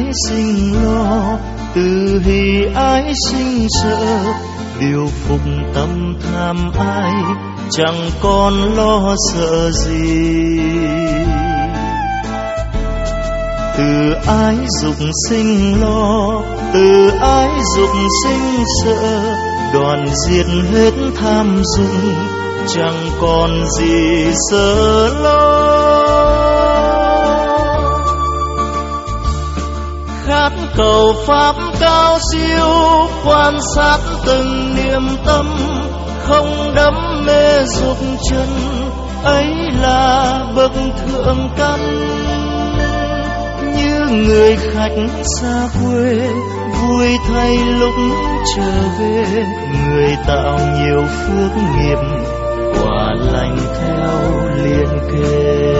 sinh lo, từ hỷ ái sinh sợ, điều phục tâm tham ai, chẳng còn lo sợ gì. Từ ái dục sinh lo, từ ái dục sinh sợ, đoạn diệt hết tham dục, chẳng còn gì sợ lo. Khát cầu pháp cao siêu, quan sát từng niềm tâm, không đắm mê dục chân, ấy là bậc thượng căn. Như người khách xa quê, vui thay lúc trở về, người tạo nhiều phước nghiệp, quả lành theo liên kề.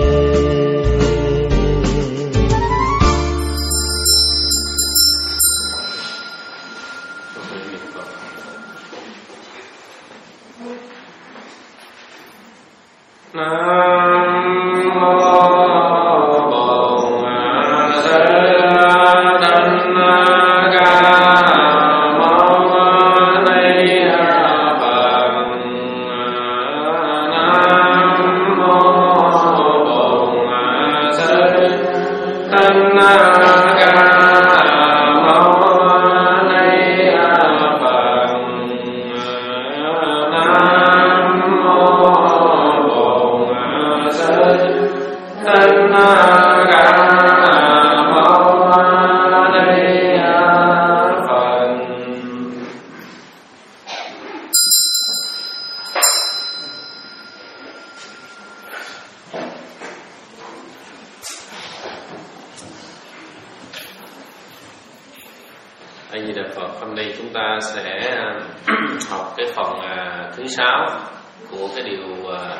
A Di Đà Phật. Hôm nay chúng ta sẽ học cái phần thứ 6 của cái điều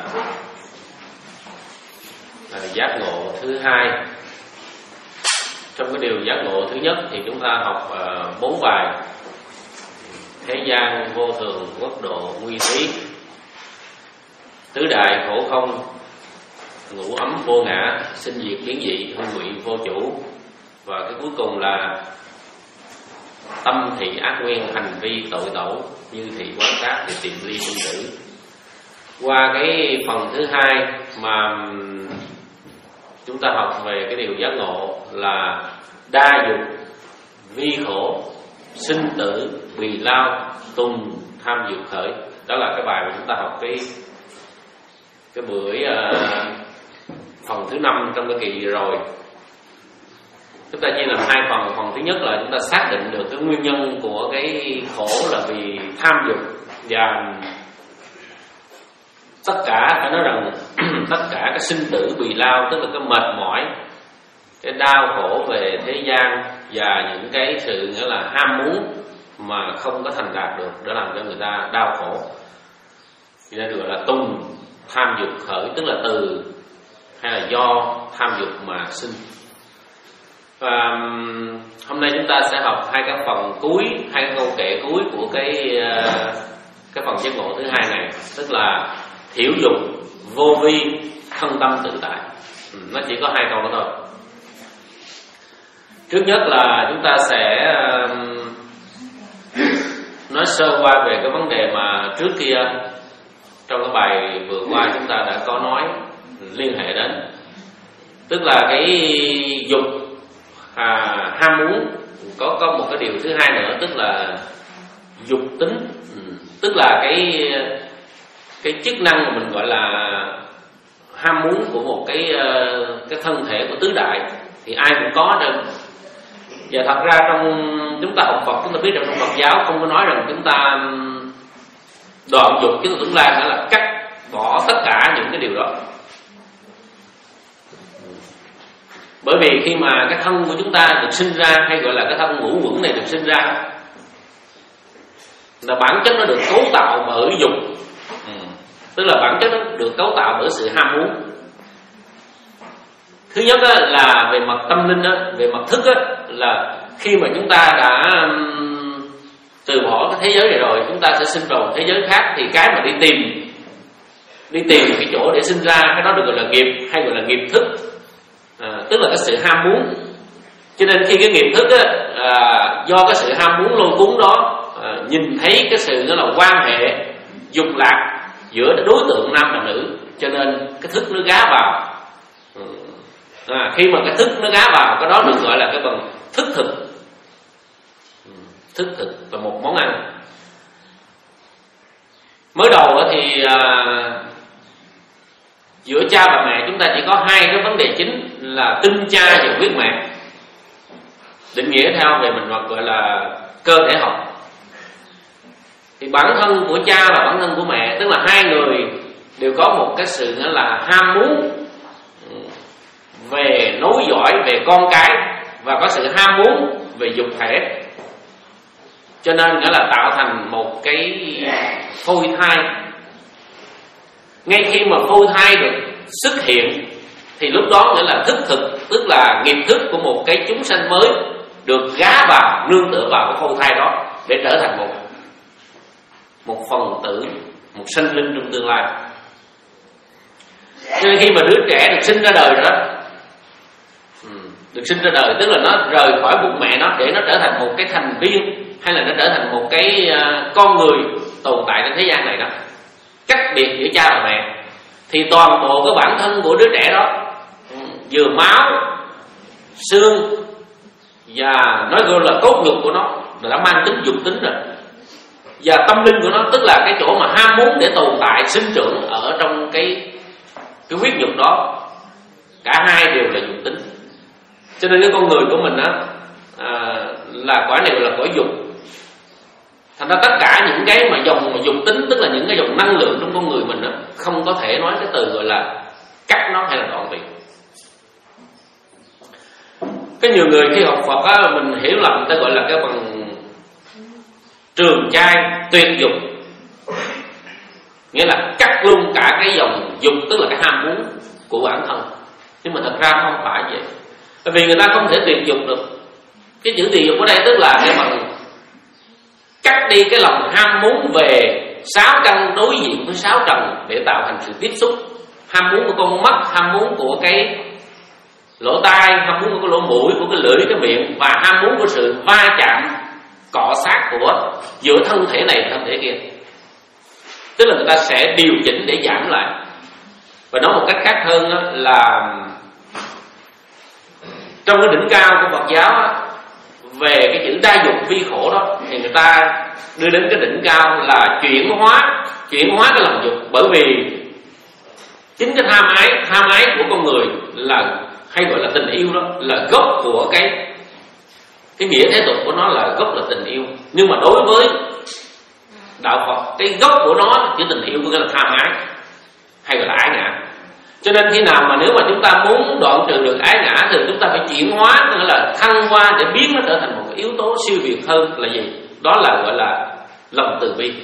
giác ngộ thứ 2. Trong cái điều giác ngộ thứ nhất thì chúng ta học 4 bài: thế gian vô thường, quốc độ nguy thí, tứ đại khổ không, ngũ ấm vô ngã, sinh diệt biến dị, hương vị vô chủ, và cái cuối cùng là tâm thị ác nguyên, hành vi tội tẩu, như thị quán cát thì tìm ly sinh tử. Qua cái phần thứ 2 mà chúng ta học về cái điều giác ngộ là đa dục, vi khổ, sinh tử, bì lao, tùng, tham dục khởi. Đó là cái bài mà chúng ta học cái buổi phần thứ 5 trong cái kỳ rồi. Chúng ta chia làm 2 phần. Phần thứ nhất là chúng ta xác định được cái nguyên nhân của cái khổ là vì tham dục, và tất cả phải nói rằng tất cả cái sinh tử bì lao, tức là cái mệt mỏi, cái đau khổ về thế gian và những cái sự nghĩa là ham muốn mà không có thành đạt được để làm cho người ta đau khổ, thì nên gọi là tung tham dục khởi, tức là từ hay là do tham dục mà sinh. Và hôm nay chúng ta sẽ học 2 cái phần cuối, 2 cái câu kệ cuối của cái phần giác ngộ thứ 2 này, tức là thiểu dục, vô vi, thân tâm tự tại. Nó chỉ có 2 câu đó thôi. Trước nhất là chúng ta sẽ nói sơ qua về cái vấn đề mà trước kia trong cái bài vừa qua chúng ta đã có nói liên hệ đến, tức là cái dục ham muốn. Có một cái điều thứ 2 nữa, tức là dục tính, tức là cái chức năng mà mình gọi là ham muốn của một cái thân thể của tứ đại thì ai cũng có đâu. Và thật ra trong chúng ta học Phật, chúng ta biết rằng trong Phật giáo không có nói rằng chúng ta đoạn dục chứ tưởng là phải là cắt bỏ tất cả những cái điều đó. Bởi vì khi mà cái thân của chúng ta được sinh ra, hay gọi là cái thân ngũ uẩn này được sinh ra, là bản chất nó được cấu tạo bởi dục, tức là bản chất nó được cấu tạo bởi sự ham muốn. Thứ nhất là về mặt tâm linh, về mặt thức là khi mà chúng ta đã từ bỏ cái thế giới này rồi, chúng ta sẽ sinh vào thế giới khác, thì cái mà đi tìm cái chỗ để sinh ra, cái đó được gọi là nghiệp, hay gọi là nghiệp thức. Tức là cái sự ham muốn. Cho nên khi cái nghiệp thức á, do cái sự ham muốn lôi cuốn đó, nhìn thấy cái sự đó là quan hệ dục lạc giữa đối tượng nam và nữ, cho nên cái thức nó gá vào. Khi mà cái thức nó gá vào, cái đó được gọi là cái bằng thức thực. Thức thực là một món ăn. Mới đầu thì giữa cha và mẹ chúng ta chỉ có hai cái vấn đề chính là tinh cha và huyết mẹ. Định nghĩa theo về mình gọi là cơ thể học. Thì bản thân của cha và bản thân của mẹ, tức là hai người đều có một cái sự là ham muốn về nối dõi, về con cái, và có sự ham muốn về dục thể. Cho nên nghĩa là tạo thành một cái phôi thai. Ngay khi mà phôi thai được xuất hiện thì lúc đó nghĩa là thức thực, tức là nghiệp thức của một cái chúng sanh mới được gá vào, nương tựa vào cái phôi thai đó để trở thành một phần tử, một sinh linh trong tương lai. Cho nên khi mà đứa trẻ được sinh ra đời rồi đó, được sinh ra đời tức là nó rời khỏi bụng mẹ nó để nó trở thành một cái thành viên, hay là nó trở thành một cái con người tồn tại trên thế gian này đó, cách biệt giữa cha và mẹ. Thì toàn bộ cái bản thân của đứa trẻ đó, vừa máu, xương và nói gọi là cốt nhục của nó đã mang tính dục tính rồi, và tâm linh của nó, tức là cái chỗ mà ham muốn để tồn tại sinh trưởng ở trong cái huyết nhục đó, cả hai đều là dục tính. Cho nên cái con người của mình á là quả này là quả dục. Thành ra tất cả những cái mà dòng mà dục tính, tức là những cái dòng năng lượng trong con người mình á, không có thể nói cái từ gọi là cắt nó hay là đoạn tuyệt. Cái nhiều người khi học Phật á, mình hiểu lầm, ta gọi là cái bằng trường trai tuyệt dục, nghĩa là cắt luôn cả cái dòng dục, tức là cái ham muốn của bản thân. Nhưng mà thật ra không phải vậy. Bởi vì người ta không thể tuyệt dục được. Cái chữ tuyệt dục ở đây tức là cái bằng cắt đi cái lòng ham muốn về sáu căn đối diện với sáu trần để tạo thành sự tiếp xúc. Ham muốn của con mắt, ham muốn của cái lỗ tai, ham muốn của cái lỗ mũi, của cái lưỡi, cái miệng, và ham muốn của sự va chạm, cọ sát của giữa thân thể này và thân thể kia. Tức là người ta sẽ điều chỉnh để giảm lại. Và nói một cách khác hơn là trong cái đỉnh cao của Phật giáo về cái chữ đa dục vi khổ đó, thì người ta đưa đến cái đỉnh cao là chuyển hóa cái lòng dục. Bởi vì chính cái tham ái của con người là hay gọi là tình yêu đó, là gốc của cái nghĩa thế tục của nó là gốc là tình yêu. Nhưng mà đối với đạo Phật, cái gốc của nó chữ tình yêu có nghĩa là tham ái, hay gọi là ái ngã. Cho nên khi nào mà nếu mà chúng ta muốn đoạn trừ được ái ngã thì chúng ta phải chuyển hóa, nghĩa là thăng hoa để biến nó trở thành một cái yếu tố siêu việt hơn là gì? Đó là gọi là lòng từ bi.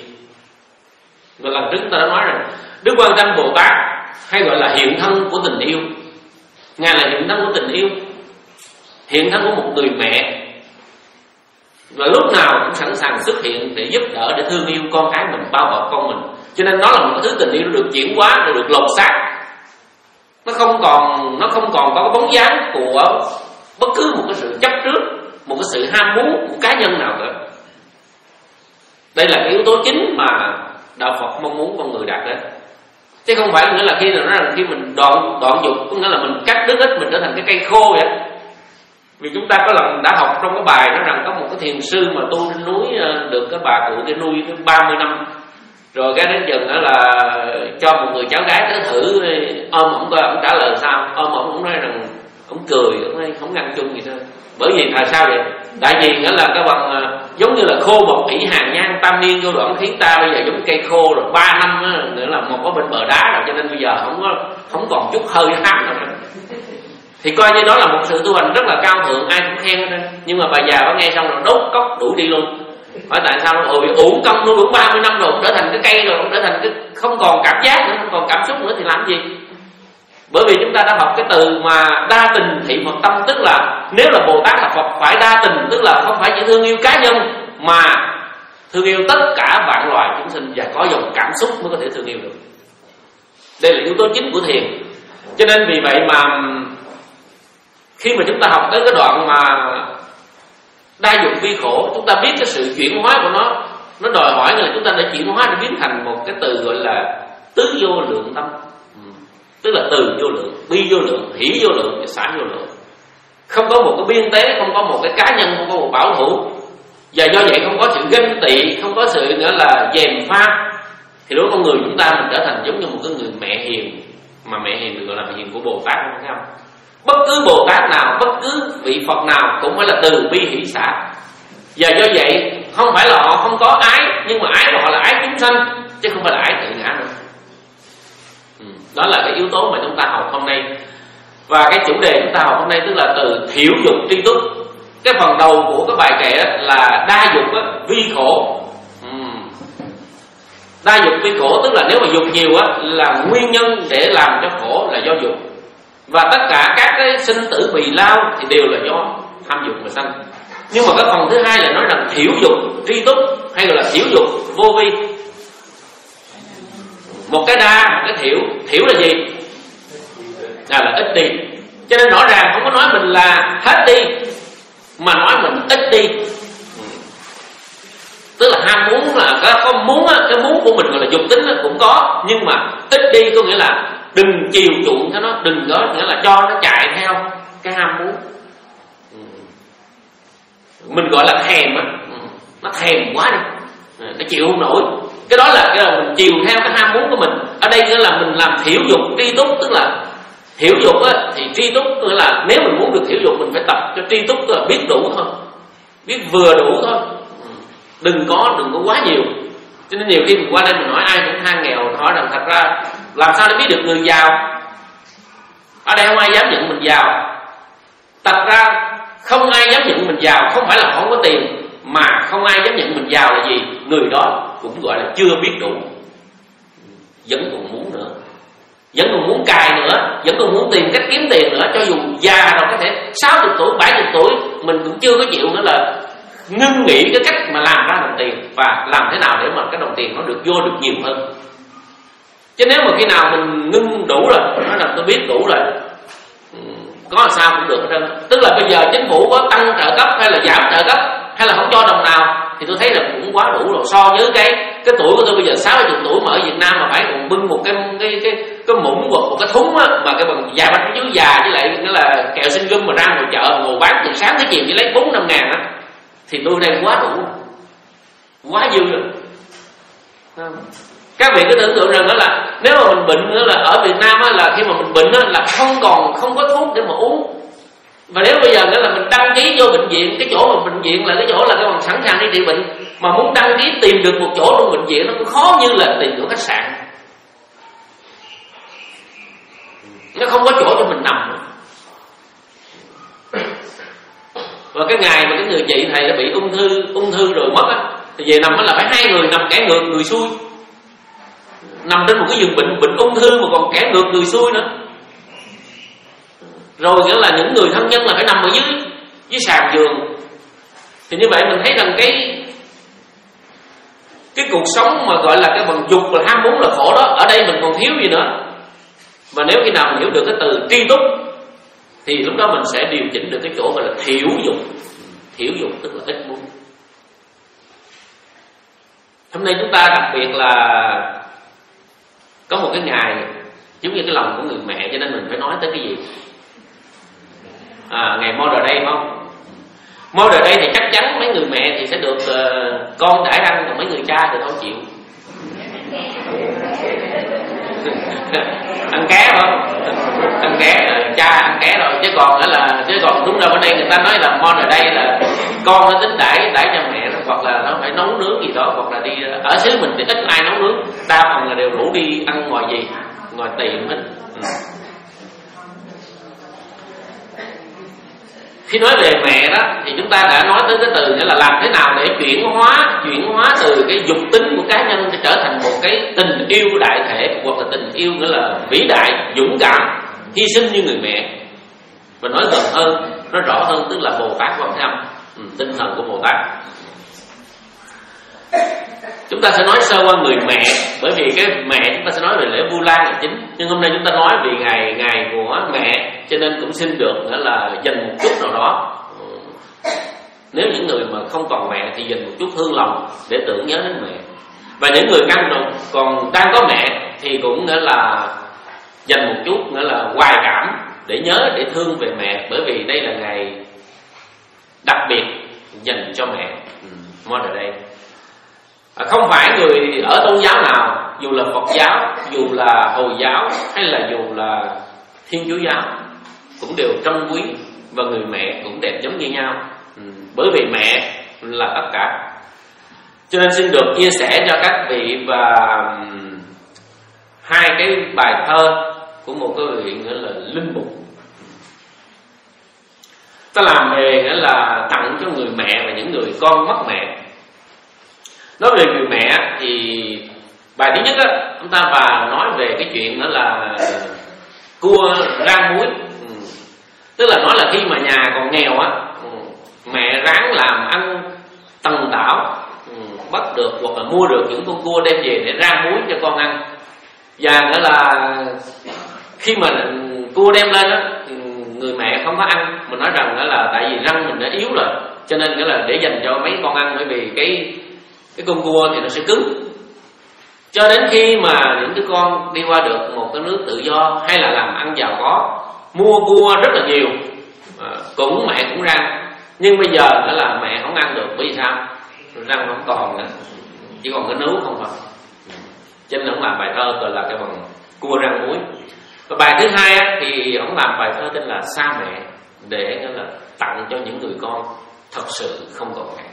Và lần trước ta đã nói rằng Đức Quan Tâm Bồ Tát hay gọi là hiện thân của tình yêu. Ngài là hiện thân của tình yêu, hiện thân của một người mẹ, và lúc nào cũng sẵn sàng xuất hiện để giúp đỡ, để thương yêu con cái mình, bao bọc con mình. Cho nên nó là một thứ tình yêu được chuyển hóa, được lột xác. Nó không còn có cái bóng dáng của bất cứ một cái sự chấp trước, một cái sự ham muốn của cá nhân nào cả. Đây là cái yếu tố chính mà đạo Phật mong muốn con người đạt đến. Chứ không phải nghĩa là khi mình đoạn dục, có nghĩa là mình cắt đứt ít, mình trở thành cái cây khô vậy. Vì chúng ta có lần đã học trong cái bài nói rằng có một cái thiền sư mà tu trên núi, được cái bà cụ kia nuôi tới 30 năm. Rồi cái đến dần đó là cho một người cháu gái tới thử ôm ổng coi ổng trả lời sao. Ôm ổng nói rằng ổng cười, ổng nói không ngăn chung gì thôi. Bởi vì tại sao vậy? Tại vì đó là cái bằng giống như là khô một ỷ hàng nhang tam niên vô đoạn khiến ta bây giờ giống cây khô rồi 3 năm nữa là một có bên bờ đá rồi, cho nên bây giờ không còn chút hơi hám nào nữa. Thì coi như đó là một sự tu hành rất là cao thượng, ai cũng khen hết. Nhưng mà bà già bà nghe xong rồi đốt cốc đuổi đi luôn. Hỏi tại sao? Uổng công nuôi 30 năm rồi, cũng trở thành cái cây rồi, cũng trở thành cái không còn cảm giác nữa, không còn cảm xúc nữa thì làm gì? Bởi vì chúng ta đã học cái từ mà đa tình thị Phật tâm, tức là nếu là Bồ Tát là Phật phải đa tình, tức là không phải chỉ thương yêu cá nhân mà thương yêu tất cả vạn loài chúng sinh, và có dòng cảm xúc mới có thể thương yêu được. Đây là yếu tố chính của thiền. Cho nên vì vậy mà Khi mà chúng ta học tới cái đoạn mà đa dụng vi khổ, chúng ta biết cái sự chuyển hóa của nó đòi hỏi là chúng ta đã chuyển hóa để biến thành một cái từ gọi là tứ vô lượng tâm. Tức là từ vô lượng, bi vô lượng, hỷ vô lượng và xả vô lượng. Không có một cái biên tế, không có một cái cá nhân, không có một bảo thủ. Và do vậy không có sự ganh tị, không có sự nữa là gièm pha. Thì đối với con người chúng ta mình trở thành giống như một cái người mẹ hiền. Mà mẹ hiền được gọi là mẹ hiền của Bồ Tát, không không? Bất cứ Bồ Tát nào, bất cứ vị Phật nào cũng phải là từ bi hỷ xả. Và do vậy không phải là họ không có ái, nhưng mà ái của họ là ái chúng sanh, chứ không phải là ái tự ngã nữa. Đó là cái yếu tố mà chúng ta học hôm nay. Và cái chủ đề chúng ta học hôm nay tức là từ thiểu dục tri túc. Cái phần đầu của cái bài kệ là đa dục vi khổ. Đa dục vi khổ tức là nếu mà dục nhiều là nguyên nhân để làm cho khổ là do dục. Và tất cả các cái sinh tử bì lao thì đều là do tham dục mà sanh. Nhưng mà cái phần thứ hai là nói rằng thiểu dục tri túc, hay là thiểu dục vô vi. Một cái đa, một cái thiểu. Thiểu là gì? Là ít đi. Cho nên rõ ràng không có nói mình là hết đi, mà nói mình ít đi. Tức là ham muốn là có muốn, cái muốn của mình gọi là dục tính cũng có, nhưng mà ít đi có nghĩa là đừng chiều chuộng cho nó, đừng có nghĩa là cho nó chạy theo cái ham muốn. Mình gọi là thèm nó thèm quá đi, nó chịu không nổi. Cái đó là cái mình chiều theo cái ham muốn của mình. Ở đây nghĩa là mình làm thiểu dục tri túc, tức là thiểu dục thì tri túc nghĩa là nếu mình muốn được thiểu dục mình phải tập cho tri túc, tức là biết đủ thôi, biết vừa đủ thôi, đừng có quá nhiều. Cho nên nhiều khi mình qua đây mình hỏi ai cũng than nghèo, hỏi rằng thật ra làm sao để biết được người giàu. Ở đây không ai dám nhận mình giàu. Thật ra không ai dám nhận mình giàu không phải là họ không có tiền, mà không ai dám nhận mình giàu là gì? Người đó cũng gọi là chưa biết đủ, vẫn còn muốn nữa, vẫn còn muốn cài nữa, vẫn còn muốn tìm cách kiếm tiền nữa. Cho dù già rồi có thể 60 tuổi, 70 tuổi mình cũng chưa có chịu nữa là ngưng nghĩ cái cách mà làm ra đồng tiền và làm thế nào để mà cái đồng tiền nó được vô được nhiều hơn. Chứ nếu mà khi nào mình ngưng đủ rồi, nói rằng tôi biết đủ rồi, có làm sao cũng được hết trơn. Tức là bây giờ chính phủ có tăng trợ cấp hay là giảm trợ cấp hay là không cho đồng nào thì tôi thấy là cũng quá đủ rồi. So với cái tuổi của tôi bây giờ 60 tuổi mà ở Việt Nam mà phải còn bưng một cái muỗng hoặc một cái thúng mà cái bằng vài bánh dưới già với lại nghĩa là kẹo sinh gum mà ra ngoài chợ ngồi bán từ sáng tới chiều chỉ lấy 4-5 ngàn á, thì tôi đang quá đủ, quá dư rồi. Các vị cứ tưởng tượng rằng đó là nếu mà mình bệnh nữa là ở Việt Nam là khi mà mình bệnh là không có thuốc để mà uống. Và nếu bây giờ nữa là mình đăng ký vô bệnh viện, cái chỗ mà bệnh viện là cái chỗ là cái bằng sẵn sàng đi trị bệnh, mà muốn đăng ký tìm được một chỗ trong bệnh viện nó cũng khó như là tìm chỗ khách sạn. Nó không có chỗ cho mình nằm nữa. Và cái ngày mà cái người chị thầy đã bị ung thư rồi mất thì về nằm là phải 2 người nằm kẻ ngược người xuôi, nằm trên một cái giường bệnh ung thư mà còn kẻ ngược người xuôi nữa. Rồi nghĩa là những người thân nhân là phải nằm ở dưới sàn giường. Thì như vậy mình thấy rằng cái cuộc sống mà gọi là cái bằng dục và ham muốn là khổ đó, ở đây mình còn thiếu gì nữa. Và nếu khi nào mình hiểu được cái từ tri túc thì lúc đó mình sẽ điều chỉnh được cái chỗ gọi là thiểu dục. Thiểu dục tức là ít muốn. Hôm nay chúng ta đặc biệt là có một cái ngày giống như cái lòng của người mẹ, cho nên mình phải nói tới cái gì? Ngày Mother Day không? Mother Day thì chắc chắn mấy người mẹ thì sẽ được con đãi răng, còn mấy người cha thì không chịu. Ăn ké không? Ăn ké, cha ăn ké rồi, chứ còn đúng ra ở đây người ta nói là Mother Day là con nó tính đãi cho mẹ nó, hoặc là nó phải nấu nướng gì đó, hoặc là đi ở xứ mình thì ít ai nấu nướng, đa phần là đều rủ đi ăn ngoài tiệm hết. Khi nói về mẹ đó thì chúng ta đã nói tới cái từ nghĩa là làm thế nào để chuyển hóa từ cái dục tính của cá nhân để trở thành một cái tình yêu đại thể, hoặc là tình yêu nghĩa là vĩ đại, dũng cảm, hy sinh như người mẹ. Và nói gần hơn, nói rõ hơn tức là Bồ Tát Quan Thế Âm, tinh thần của Bồ Tát. Chúng ta sẽ nói sơ qua người mẹ, bởi vì cái mẹ chúng ta sẽ nói về lễ Vu Lan là chính. nhưng hôm nay chúng ta nói vì ngày của mẹ, cho nên cũng xin được nữa là dành một chút nào đó. Nếu những người mà không còn mẹ thì dành một chút thương lòng để tưởng nhớ đến mẹ. Và những người còn đang có mẹ thì cũng nghĩa là dành một chút nghĩa là hoài cảm để nhớ, để thương về mẹ, bởi vì đây là ngày đặc biệt dành cho mẹ. Mother Day. Không phải người ở tôn giáo nào, dù là Phật giáo, dù là Hồi giáo hay là dù là Thiên Chúa giáo, cũng đều trân quý và người mẹ cũng đẹp giống như nhau. Bởi vì mẹ là tất cả. Cho nên xin được chia sẻ cho các vị và hai cái bài thơ của một cái vị nghĩa là linh mục. Ta làm về nghĩa là tặng cho người mẹ và những người con mất mẹ. Nói về người mẹ thì bài thứ nhất á, chúng ta và nói về cái chuyện đó là cua rang muối. Tức là nói là khi mà nhà còn nghèo á, mẹ ráng làm ăn tần tảo, bắt được hoặc là mua được những con cua đem về để rang muối cho con ăn. Và nghĩa là khi mà cua đem lên á, người mẹ không có ăn, mà nói rằng đó là tại vì răng mình đã yếu rồi, cho nên nghĩa là để dành cho mấy con ăn, bởi vì cái con cua thì nó sẽ cứng. Cho đến khi mà những đứa con đi qua được một cái nước tự do hay là làm ăn giàu có, mua cua rất là nhiều, cũng mẹ cũng rang. Nhưng bây giờ đó là mẹ không ăn được, bởi vì sao? Răng không còn nữa, chỉ còn cái nướu không thôi. Cho nên ông làm bài thơ gọi là cái bằng cua rang muối. Và bài thứ hai thì ông làm bài thơ tên là Xa Mẹ, để là tặng cho những người con thật sự không còn mẹ.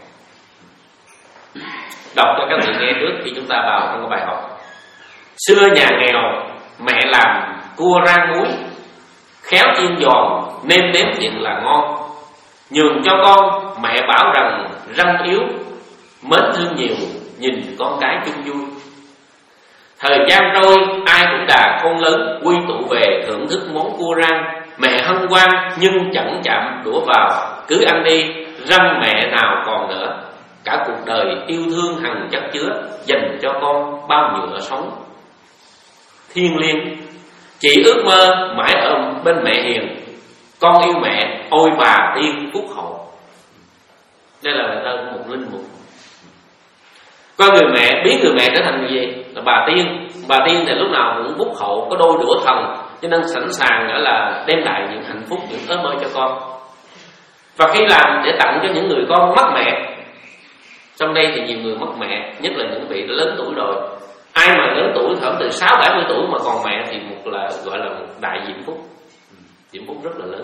Đọc cho các vị nghe trước khi chúng ta vào trong cái bài học. Xưa nhà nghèo mẹ làm cua rang muối, khéo chiên giòn nêm nếm thiện là ngon. Nhường cho con mẹ bảo rằng răng yếu, mến thương nhiều nhìn con cái chung vui. Thời gian trôi ai cũng đà khôn lớn, quy tụ về thưởng thức món cua rang. Mẹ hân hoan nhưng chẳng chạm đũa vào, cứ ăn đi răng mẹ nào còn nữa. Cả cuộc đời yêu thương hằng chất chứa, dành cho con bao nhựa sống thiêng liêng. Chỉ ước mơ mãi ở bên mẹ hiền, con yêu mẹ ôi bà tiên phúc hậu. Đây là bài thơ của một linh mục. Coi người mẹ, biến người mẹ trở thành người gì? Là bà tiên. Bà tiên thì lúc nào cũng phúc hậu, có đôi đũa thần, cho nên sẵn sàng nữa là đem lại những hạnh phúc, những ước mơ cho con. Và khi làm để tặng cho những người con mất mẹ, trong đây thì nhiều người mất mẹ, nhất là những vị đã lớn tuổi rồi. Ai mà lớn tuổi khoảng từ 60-70 tuổi mà còn mẹ thì gọi là một đại diễm phúc. Diễm phúc rất là lớn.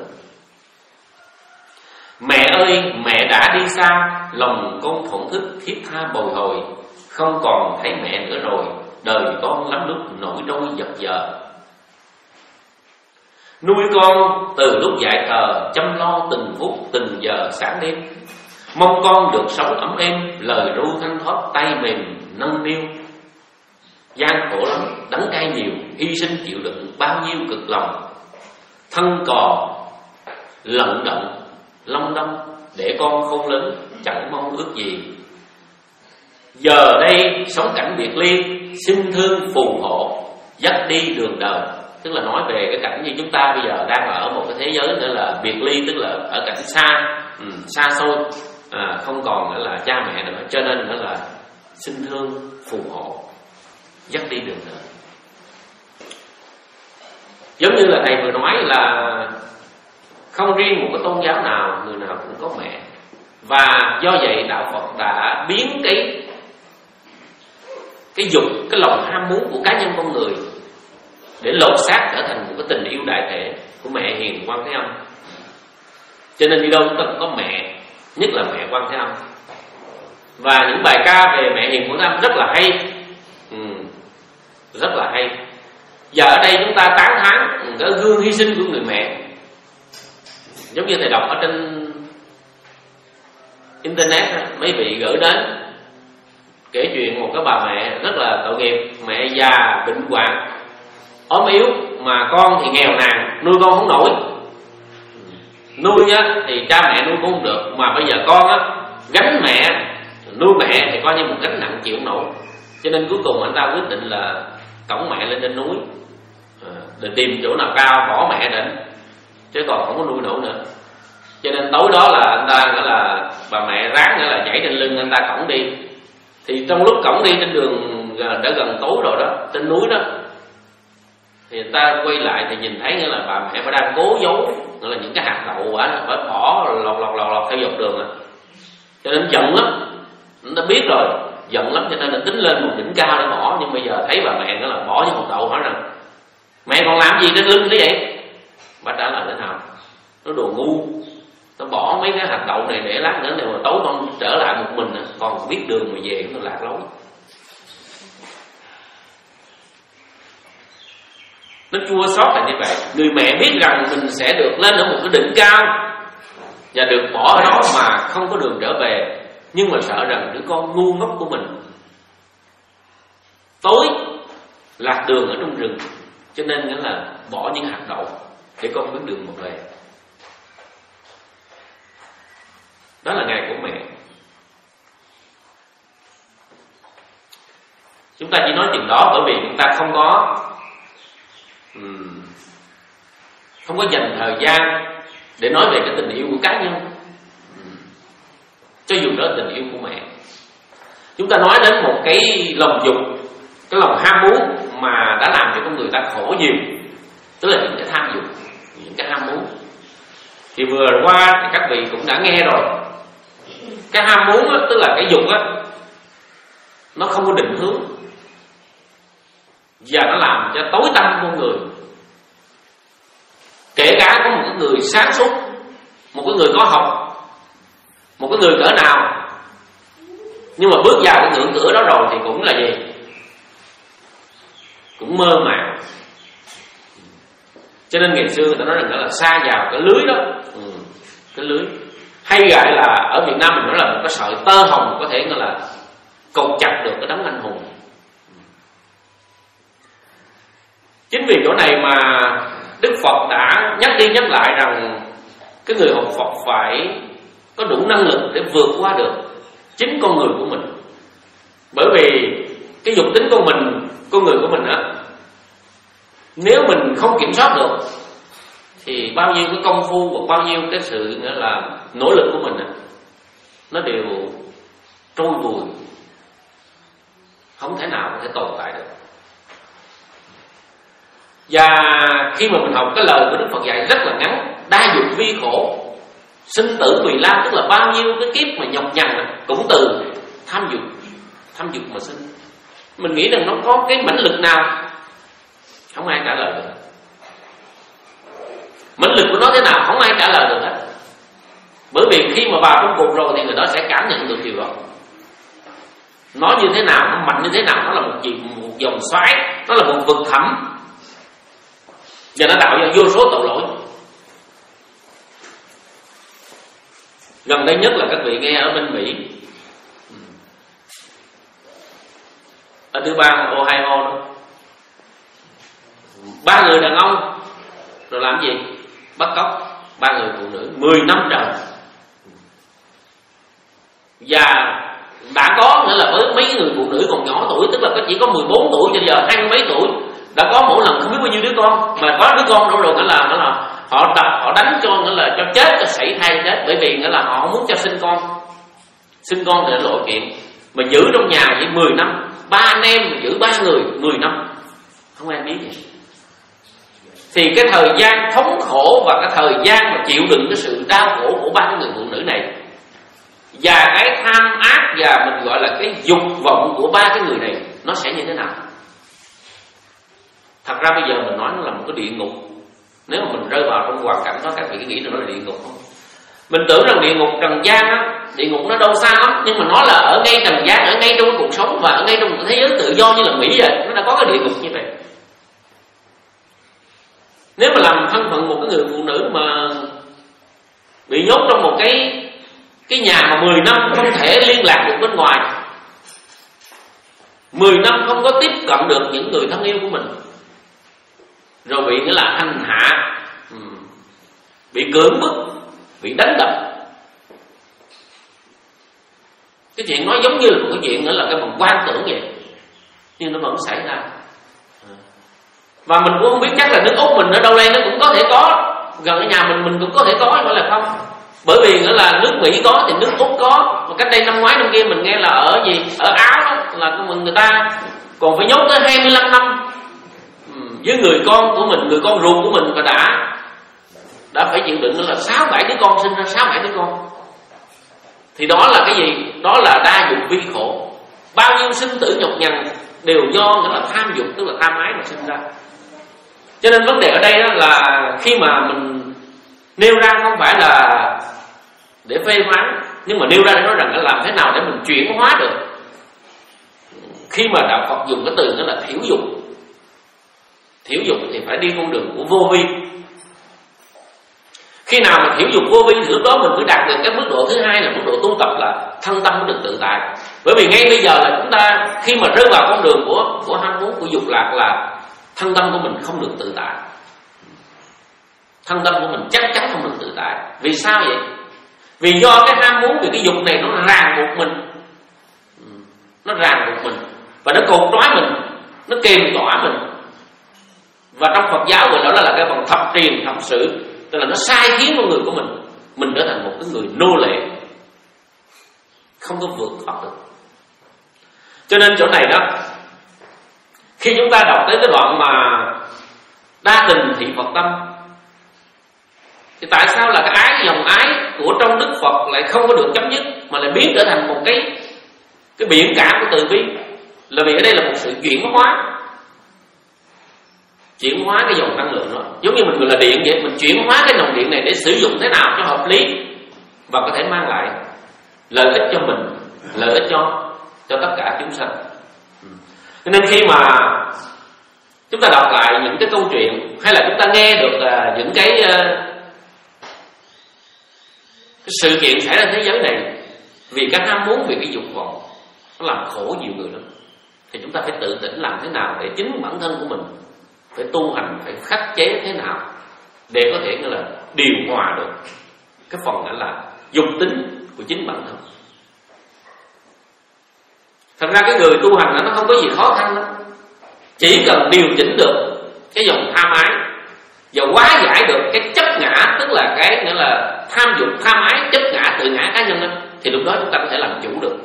Mẹ ơi, mẹ đã đi xa, lòng con thổn thức thiết tha bồi hồi. Không còn thấy mẹ nữa rồi, đời con lắm lúc nỗi đau giật giờ. Nuôi con từ lúc dạy thờ, chăm lo từng phút từng giờ sáng đêm. Mong con được sống ấm êm, lời ru thanh thoát, tay mềm nâng niu. Gian khổ lắm, đắng cay nhiều, hy sinh chịu đựng bao nhiêu cực lòng. Thân cò lận đận long đong, để con không lớn chẳng mong ước gì. Giờ đây sống cảnh biệt ly, xin thương phù hộ dắt đi đường đời. Tức là nói về cái cảnh như chúng ta bây giờ đang ở một cái thế giới nữa là biệt ly, tức là ở cảnh xa, xa xôi, không còn nữa là cha mẹ nữa, cho nên nữa là xin thương phù hộ dắt đi đường đời. Giống như là thầy vừa nói là không riêng một cái tôn giáo nào, người nào cũng có mẹ. Và do vậy đạo Phật đã biến cái dục, cái lòng ham muốn của cá nhân con người để lột xác trở thành một cái tình yêu đại thể của mẹ hiền Quan Thế Âm. Cho nên đi đâu chúng ta cũng có mẹ, nhất là mẹ Quan Thế Âm. Và những bài ca về mẹ hiền Quan Thế Âm rất là hay, rất là hay. Giờ ở đây chúng ta tán thán cái gương hy sinh của người mẹ. Giống như thầy đọc ở trên internet, mấy vị gửi đến kể chuyện một cái bà mẹ rất là tội nghiệp. Mẹ già bệnh hoạn ốm yếu, mà con thì nghèo nàn, nuôi con không nổi. Nuôi á thì cha mẹ nuôi cũng không được, mà bây giờ con á gánh mẹ, nuôi mẹ thì coi như một gánh nặng chịu nổi. Cho nên cuối cùng anh ta quyết định là cõng mẹ lên trên núi, để tìm chỗ nào cao bỏ mẹ đến, chứ còn không có nuôi nổi nữa. Cho nên tối đó là anh ta nghĩa là bà mẹ ráng nghĩa là nhảy trên lưng anh ta cõng đi. Thì trong lúc cõng đi trên đường đã gần tối rồi đó, trên núi đó, thì người ta quay lại thì nhìn thấy nghĩa là bà mẹ đang cố giấu nghĩa là những cái hạt đậu quả nó phải bỏ lọt theo dọc đường. Cho nên giận lắm, nó biết rồi, giận lắm, cho nên là tính lên một đỉnh cao để bỏ. Nhưng bây giờ thấy bà mẹ nghĩa là bỏ những hạt đậu, hỏi rằng mẹ còn làm gì trên lưng thế vậy? Bà trả lời thế nào? Nó đồ ngu, nó bỏ mấy cái hạt đậu này để lát nữa nếu mà tối con trở lại một mình còn biết đường mà về nó lạc lối. Nó chua xót là như vậy. Người mẹ biết rằng mình sẽ được lên ở một cái đỉnh cao và được bỏ ở đó mà không có đường trở về, nhưng mà sợ rằng đứa con ngu ngốc của mình tối lạc đường ở trong rừng, cho nên nghĩa là bỏ những hạt đậu để con biết đường mà về. Đó là ngày của mẹ. Chúng ta chỉ nói chừng đó bởi vì chúng ta không có dành thời gian để nói về cái tình yêu của cá nhân, cho dù đó là tình yêu của mẹ. Chúng ta nói đến một cái lòng dục, cái lòng ham muốn mà đã làm cho con người ta khổ nhiều, tức là những cái tham dục, những cái ham muốn. Thì vừa qua thì các vị cũng đã nghe rồi. Cái ham muốn đó, tức là cái dục á, nó không có định hướng và nó làm cho tối tăm con người. Kể cả có một cái người sáng suốt, một cái người có học, một cái người cỡ nào, nhưng mà bước vào cái ngưỡng cửa đó rồi thì cũng là gì? Cũng mơ màng. Cho nên ngày xưa người ta nói rằng là sa vào cái lưới đó, cái lưới. Hay gọi là ở Việt Nam mình nói là một cái sợi tơ hồng có thể gọi là cột chặt được cái đấng anh hùng. Chính vì chỗ này mà Đức Phật đã nhắc đi nhắc lại rằng cái người học Phật phải có đủ năng lực để vượt qua được chính con người của mình. Bởi vì cái dục tính con người của mình á, nếu mình không kiểm soát được thì bao nhiêu cái công phu và bao nhiêu cái sự nghĩa là nỗ lực của mình á, nó đều trôi vùi, không thể nào có thể tồn tại được. Và khi mà mình học cái lời của Đức Phật dạy rất là ngắn, đa dục vi khổ, sinh tử vì lao, tức là bao nhiêu cái kiếp mà nhọc nhằn cũng từ tham dục mà sinh. Mình nghĩ rằng nó có cái mãnh lực nào? Không ai trả lời được. Mãnh lực của nó thế nào không ai trả lời được hết. Bởi vì khi mà vào trong cuộc rồi thì người đó sẽ cảm nhận được điều đó. Nó như thế nào, nó mạnh như thế nào, nó là một dòng xoáy, nó là một vực thẳm, và nó tạo ra vô số tội lỗi. Gần đây nhất là các vị nghe ở bên Mỹ, ở tiểu bang Ohio đó, 3 người đàn ông rồi làm gì? Bắt cóc 3 người phụ nữ 10 năm trời. Và đã có nghĩa là với mấy người phụ nữ còn nhỏ tuổi, tức là chỉ có 14 tuổi cho giờ 20 mấy tuổi, đã có mỗi lần không biết bao nhiêu đứa con, mà có đứa con đâu rồi nghĩa là họ đánh cho nghĩa là cho chết, cho sảy thai chết, bởi vì nghĩa là họ không muốn cho sinh con để lộ chuyện, mà giữ trong nhà chỉ 10 năm, 3 anh em mà giữ 3 người 10 năm, không ai biết gì. Thì cái thời gian thống khổ và cái thời gian mà chịu đựng cái sự đau khổ của 3 người phụ nữ này, và cái tham ác và mình gọi là cái dục vọng của 3 cái người này, nó sẽ như thế nào? Thật ra bây giờ mình nói nó là một cái địa ngục. Nếu mà mình rơi vào trong hoàn cảnh đó, các vị nghĩ rằng nó là địa ngục không? Mình tưởng rằng địa ngục trần gian á, địa ngục nó đâu xa lắm, nhưng mà nó là ở ngay trần gian, ở ngay trong cuộc sống và ở ngay trong một thế giới tự do như là Mỹ vậy. Nó đã có cái địa ngục như vậy. Nếu mà làm thân phận một cái người phụ nữ mà bị nhốt trong một cái nhà mà 10 năm không thể liên lạc được bên ngoài, 10 năm không có tiếp cận được những người thân yêu của mình, rồi bị nghĩa là hành hạ, bị cưỡng bức, bị đánh đập. Cái chuyện nói giống như là một cái chuyện nữa là cái bằng quan tưởng vậy, nhưng nó vẫn xảy ra. Và mình cũng không biết chắc là nước Úc mình ở đâu đây nó cũng có thể có, gần ở nhà mình cũng có thể có, phải là không. Bởi vì nữa là nước Mỹ có thì nước Úc có. Mà cách đây năm ngoái năm kia mình nghe là ở Áo đó, là người ta còn phải nhốt tới 25 năm với người con của mình, người con ruột của mình, và đã phải chịu đựng là 6-7 đứa con, sinh ra 6-7 đứa con. Thì đó là cái gì? Đó là đa dục vi khổ. Bao nhiêu sinh tử nhọc nhằn đều do nghĩa là tham dục, tức là tham ái mà sinh ra. Cho nên vấn đề ở đây đó là khi mà mình nêu ra không phải là để phê phán, nhưng mà nêu ra để nói rằng là làm thế nào để mình chuyển hóa được. Khi mà đạo Phật dùng cái từ đó là thiểu dục, thiểu dục thì phải đi con đường của vô vi. Khi nào mà thiểu dục vô vi thì lúc đó mình mới đạt được cái mức độ thứ hai là mức độ tu tập là thân tâm mới được tự tại. Bởi vì ngay bây giờ là chúng ta khi mà rơi vào con đường của ham muốn, của dục lạc là thân tâm của mình không được tự tại. Thân tâm của mình chắc chắn không được tự tại. Vì sao vậy? Vì do cái ham muốn, vì cái dục này nó ràng buộc mình, nó ràng buộc mình và nó cột trói mình, nó kìm tỏa mình. Và trong Phật giáo gọi đó là cái bằng thập truyền thập sự, tức là nó sai khiến con người của mình trở thành một cái người nô lệ, không có vượt thoát được. Cho nên chỗ này đó, khi chúng ta đọc tới cái đoạn mà đa tình thị Phật tâm, thì tại sao là cái ái, dòng ái của trong Đức Phật lại không có được chấm dứt, mà lại biến trở thành một cái biển cả của từ bi? Là vì ở đây là một sự chuyển hóa cái dòng năng lượng đó. Giống như mình gọi là điện vậy, mình chuyển hóa cái dòng điện này để sử dụng thế nào cho hợp lý và có thể mang lại lợi ích cho mình, lợi ích cho tất cả chúng sanh. Cho nên khi mà chúng ta đọc lại những cái câu chuyện, hay là chúng ta nghe được những cái sự kiện xảy ra thế giới này, vì cái ham muốn, vì cái dục vọng, nó làm khổ nhiều người lắm. Thì chúng ta phải tự tỉnh làm thế nào để chính bản thân của mình phải tu hành, phải khắc chế thế nào để có thể là điều hòa được cái phần là dục tính của chính bản thân. Thật ra cái người tu hành nó không có gì khó khăn đâu, chỉ cần điều chỉnh được cái dòng tham ái và hóa giải được cái chấp ngã, tức là cái nghĩa là tham dục, tham ái, chấp ngã, tự ngã cá nhân đó, thì lúc đó chúng ta có thể làm chủ được.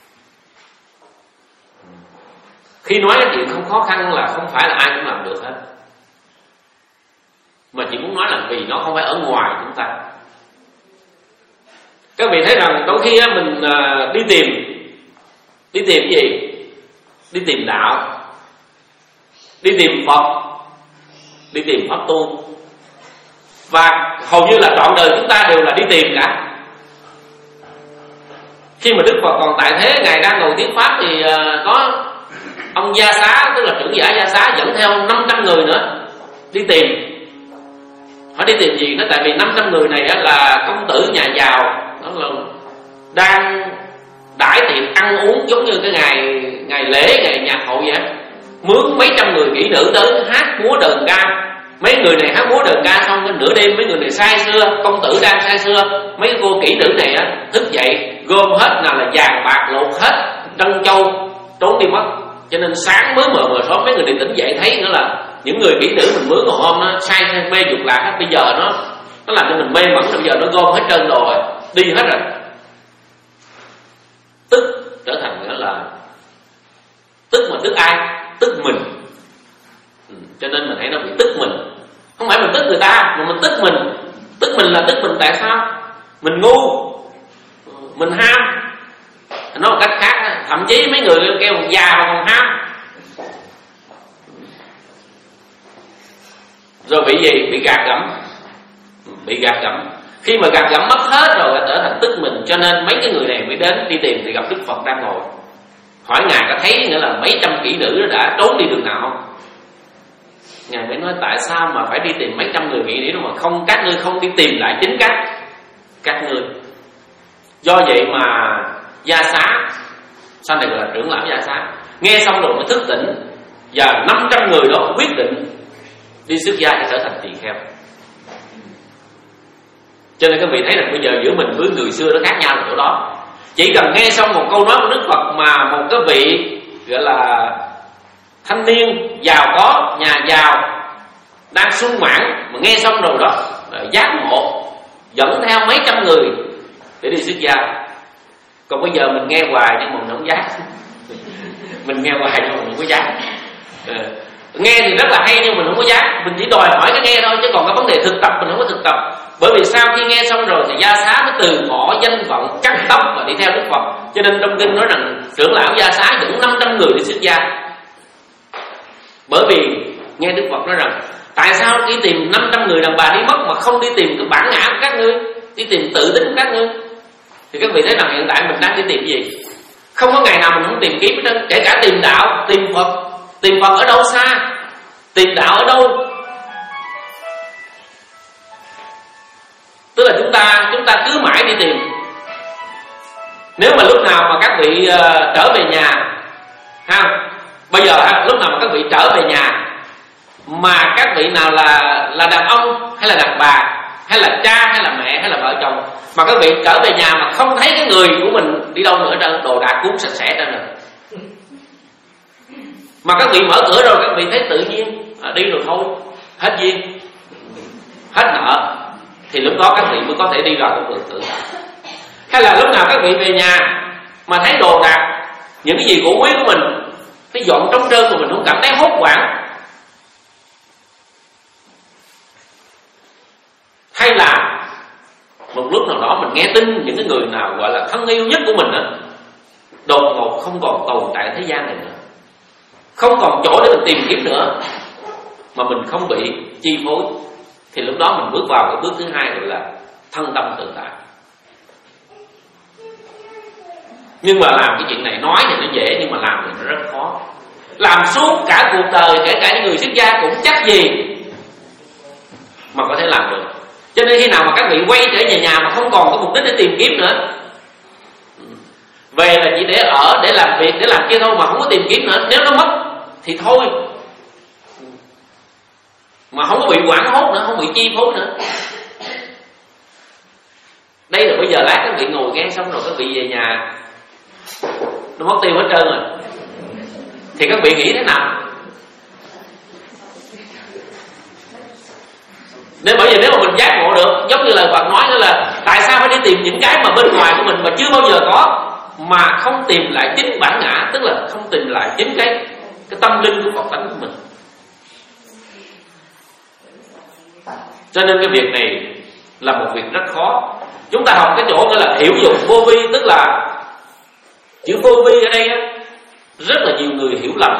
Khi nói cái chuyện không khó khăn là không phải là ai cũng làm được hết, mà chỉ muốn nói là vì nó không phải ở ngoài chúng ta. Các vị thấy rằng đôi khi mình đi tìm cái gì? Đi tìm đạo, đi tìm Phật, đi tìm pháp tu, và hầu như là trọn đời chúng ta đều là đi tìm cả. Khi mà Đức Phật còn tại thế, Ngài đang ngồi thuyết pháp thì có ông Gia Xá, tức là trưởng giả Gia Xá dẫn theo 500 người nữa đi tìm. Hỏi đi tìm gì? Nó tại vì 500 người này là công tử nhà giàu, nó là đang đãi tiệc ăn uống giống như cái ngày lễ, ngày nhạc hội vậy. Mướn mấy trăm người kỹ nữ tới hát múa đờn ca. Mấy người này hát múa đờn ca xong đến nửa đêm, mấy người này say sưa, công tử đang say sưa, mấy cô kỹ nữ này thức dậy gom hết nào là vàng bạc lột hết, trân châu trốn đi mất. Cho nên sáng mới mờ sớm mấy người này tỉnh dậy thấy nữa là những người kỹ nữ mình mướn hồi hôm nó say mê dục lạc hết, bây giờ nó làm cho mình mê mẩn, bây giờ nó gom hết trơn rồi, đi hết rồi. Tức trở thành nghĩa là tức, mà tức ai? Tức mình. Cho nên mình thấy nó bị tức mình. Không phải mình tức người ta, mà mình tức mình. Tức mình là tức mình tại sao? Mình ngu, mình ham. Nói một cách khác, thậm chí mấy người kêu già mà còn ham. Rồi bị gì? Bị gạt gẫm. Bị gạt gẫm. Khi mà gạt gẫm mất hết rồi là trở thành tức mình. Cho nên mấy cái người này mới đến đi tìm thì gặp Đức Phật đang ngồi. Hỏi Ngài có thấy nghĩa là mấy trăm kỹ nữ đã trốn đi đường nào không? Ngài mới nói tại sao mà phải đi tìm mấy trăm người kỹ nữ mà không, các ngươi không đi tìm lại chính các ngươi. Do vậy mà Gia Xá, sau này gọi là trưởng lão Gia Xá, nghe xong rồi mới thức tỉnh, và 500 người đó quyết định đi xuất gia để trở thành tỳ kheo. Cho nên các vị thấy rằng bây giờ giữa mình với người xưa nó khác nhau ở chỗ đó. Chỉ cần nghe xong một câu nói của Đức Phật mà một cái vị gọi là thanh niên giàu có, nhà giàu đang sung mãn mà nghe xong rồi đó giác ngộ, dẫn theo mấy trăm người để đi xuất gia. Còn bây giờ mình nghe hoài nhưng mà mình không giác. Mình nghe hoài nhưng mà mình không có giác. Nghe thì rất là hay nhưng mình không có giác. Mình chỉ đòi hỏi cái nghe thôi, chứ còn cái vấn đề thực tập mình không có thực tập. Bởi vì sau khi nghe xong rồi thì Gia Xá mới từ bỏ danh vọng, cắt tóc và đi theo Đức Phật. Cho nên trong kinh nói rằng trưởng lão Gia Xá dẫn 500 người đi xuất gia. Bởi vì nghe Đức Phật nói rằng tại sao đi tìm 500 người đàn bà đi mất mà không đi tìm cái bản ngã của các ngươi, đi tìm tự tính của các ngươi? Thì các vị thấy rằng hiện tại mình đang đi tìm gì? Không có ngày nào mình không tìm kiếm hết trơn. Kể cả tìm đạo, tìm Phật. Tìm Phật ở đâu xa, tìm đạo ở đâu? Tức là chúng ta cứ mãi đi tìm. Nếu mà lúc nào mà các vị trở về nhà ha, bây giờ lúc nào mà các vị trở về nhà mà các vị nào là đàn ông hay là đàn bà hay là cha hay là mẹ hay là vợ chồng mà các vị trở về nhà mà không thấy cái người của mình đi đâu nữa trơn, đồ đạc cuốn sạch sẽ trơn rồi, mà các vị mở cửa rồi các vị thấy tự nhiên đi rồi thôi, hết duyên, hết nợ, thì lúc đó các vị mới có thể đi vào con đường tự tại. Hay là lúc nào các vị về nhà mà thấy đồ đạc, những cái gì của quý của mình nó dọn trống trơn mà mình không cảm thấy hốt hoảng, hay là một lúc nào đó mình nghe tin những cái người nào gọi là thân yêu nhất của mình đó, đột ngột không còn tồn tại thế gian này nữa, không còn chỗ để mình tìm kiếm nữa, mà mình không bị chi phối, thì lúc đó mình bước vào cái bước thứ hai gọi là thân tâm tự tại. Nhưng mà làm cái chuyện này nói thì nó dễ, nhưng mà làm thì nó rất khó. Làm suốt cả cuộc đời, kể cả những người xuất gia cũng chắc gì mà có thể làm được. Cho nên khi nào mà các vị quay trở về nhà mà không còn có mục đích để tìm kiếm nữa, về là chỉ để ở, để làm việc, để làm kia thôi mà không có tìm kiếm nữa, nếu nó mất thì thôi, mà không có bị hoảng hốt nữa, không bị chi phối nữa. Đây là bây giờ lát các vị ngồi nghe xong rồi các vị về nhà nó mất tiêu hết trơn rồi, thì các vị nghĩ thế nào? Nên bởi vì nếu mà mình giác ngộ được, giống như lời Phật nói nữa là tại sao phải đi tìm những cái mà bên ngoài của mình mà chưa bao giờ có, mà không tìm lại chính bản ngã, tức là không tìm lại chính cái tâm linh của Phật tánh của mình. Cho nên cái việc này là một việc rất khó. Chúng ta học cái chỗ gọi là hiểu dụng vô vi, tức là chữ vô vi ở đây rất là nhiều người hiểu lầm.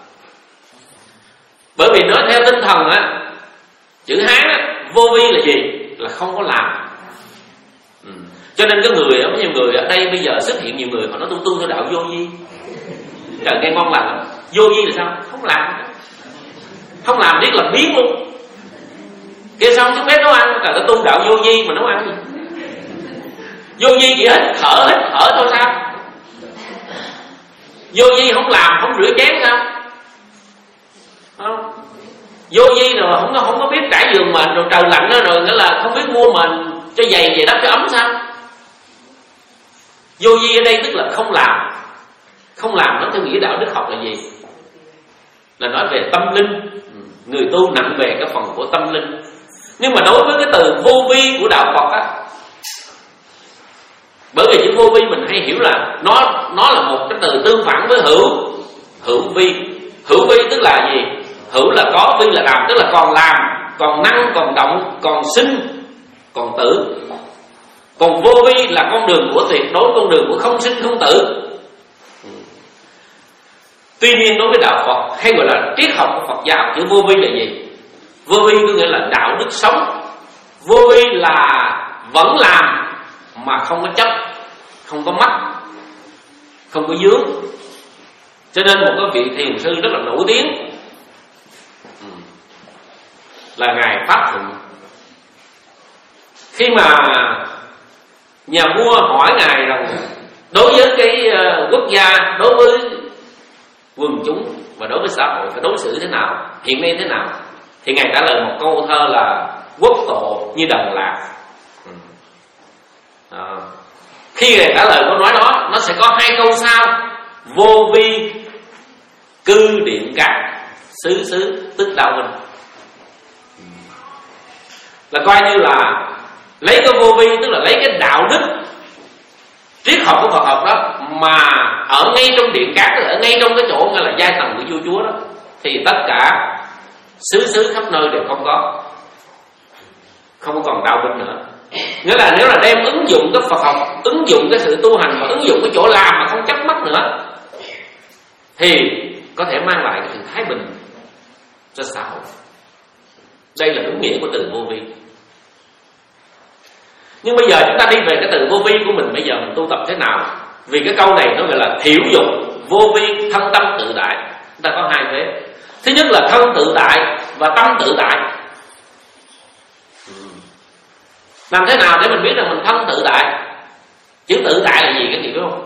Bởi vì nói theo tinh thần chữ Hán vô vi là gì? Là không có làm. Cho nên có nhiều người ở đây bây giờ xuất hiện nhiều người họ nói tu theo đạo vô vi. Trời, nghe ngon lành lắm. Vô vi là sao? Không làm. Không làm biết là biến luôn. Kêu xong xuống bếp nấu ăn, cả cái tu đạo vô vi mà nấu ăn gì? Vô vi chỉ hít thở thôi sao? Vô vi không làm, không rửa chén sao? Không. Vô vi rồi không có biết trải giường mền, rồi trời lạnh đó, rồi nghĩa là không biết mua mền cho dày về đắp cho ấm sao? Vô vi ở đây tức là không làm. Không làm nó theo nghĩa đạo đức học là gì? Là nói về tâm linh. Người tu nặng về cái phần của tâm linh. Nhưng mà đối với cái từ vô vi của đạo Phật bởi vì chữ vô vi mình hay hiểu là nó là một cái từ tương phản với hữu vi. Hữu vi tức là gì? Hữu là có, vi là làm, tức là còn làm, còn năng, còn động, còn sinh, còn tử. Còn vô vi là con đường của tuyệt đối, con đường của không sinh không tử. Tuy nhiên đối với đạo Phật hay gọi là triết học của Phật giáo, chữ vô vi là gì? Vô vi có nghĩa là đạo đức sống. Vô vi là vẫn làm mà không có chấp, không có mắc, không có vướng. Cho nên một cái vị thiền sư rất là nổi tiếng là ngài Pháp Thịnh. Khi mà nhà vua hỏi ngài rằng đối với cái quốc gia, đối với quần chúng và đối với xã hội phải đối xử thế nào, hiện nay thế nào, thì ngài trả lời một câu thơ là quốc tổ như đồng lạc. Khi ngài trả lời câu nói đó, nó sẽ có hai câu sau: vô vi cư điện cát, xứ xứ tức đạo minh. Là coi như là lấy cái vô vi, tức là lấy cái đạo đức triết học của Phật học đó mà ở ngay trong điện cát, ở ngay trong cái chỗ gọi là giai tầng của vua chúa đó, thì tất cả xứ xứ khắp nơi đều không có còn đạo binh nữa. Nghĩa là nếu là đem ứng dụng cái Phật học, ứng dụng cái sự tu hành và ứng dụng cái chỗ làm mà không chấp mắt nữa, thì có thể mang lại cái sự thái bình cho xã hội. Đây là đúng nghĩa của từ vô vi. Nhưng bây giờ chúng ta đi về cái từ vô vi của mình, bây giờ mình tu tập thế nào? Vì cái câu này nó gọi là thiểu dục vô vi thân tâm tự tại. Chúng ta có hai thế. Thứ nhất là thân tự tại và tâm tự tại. Làm thế nào để mình biết rằng mình thân tự tại? Chữ tự tại là gì các chị biết không?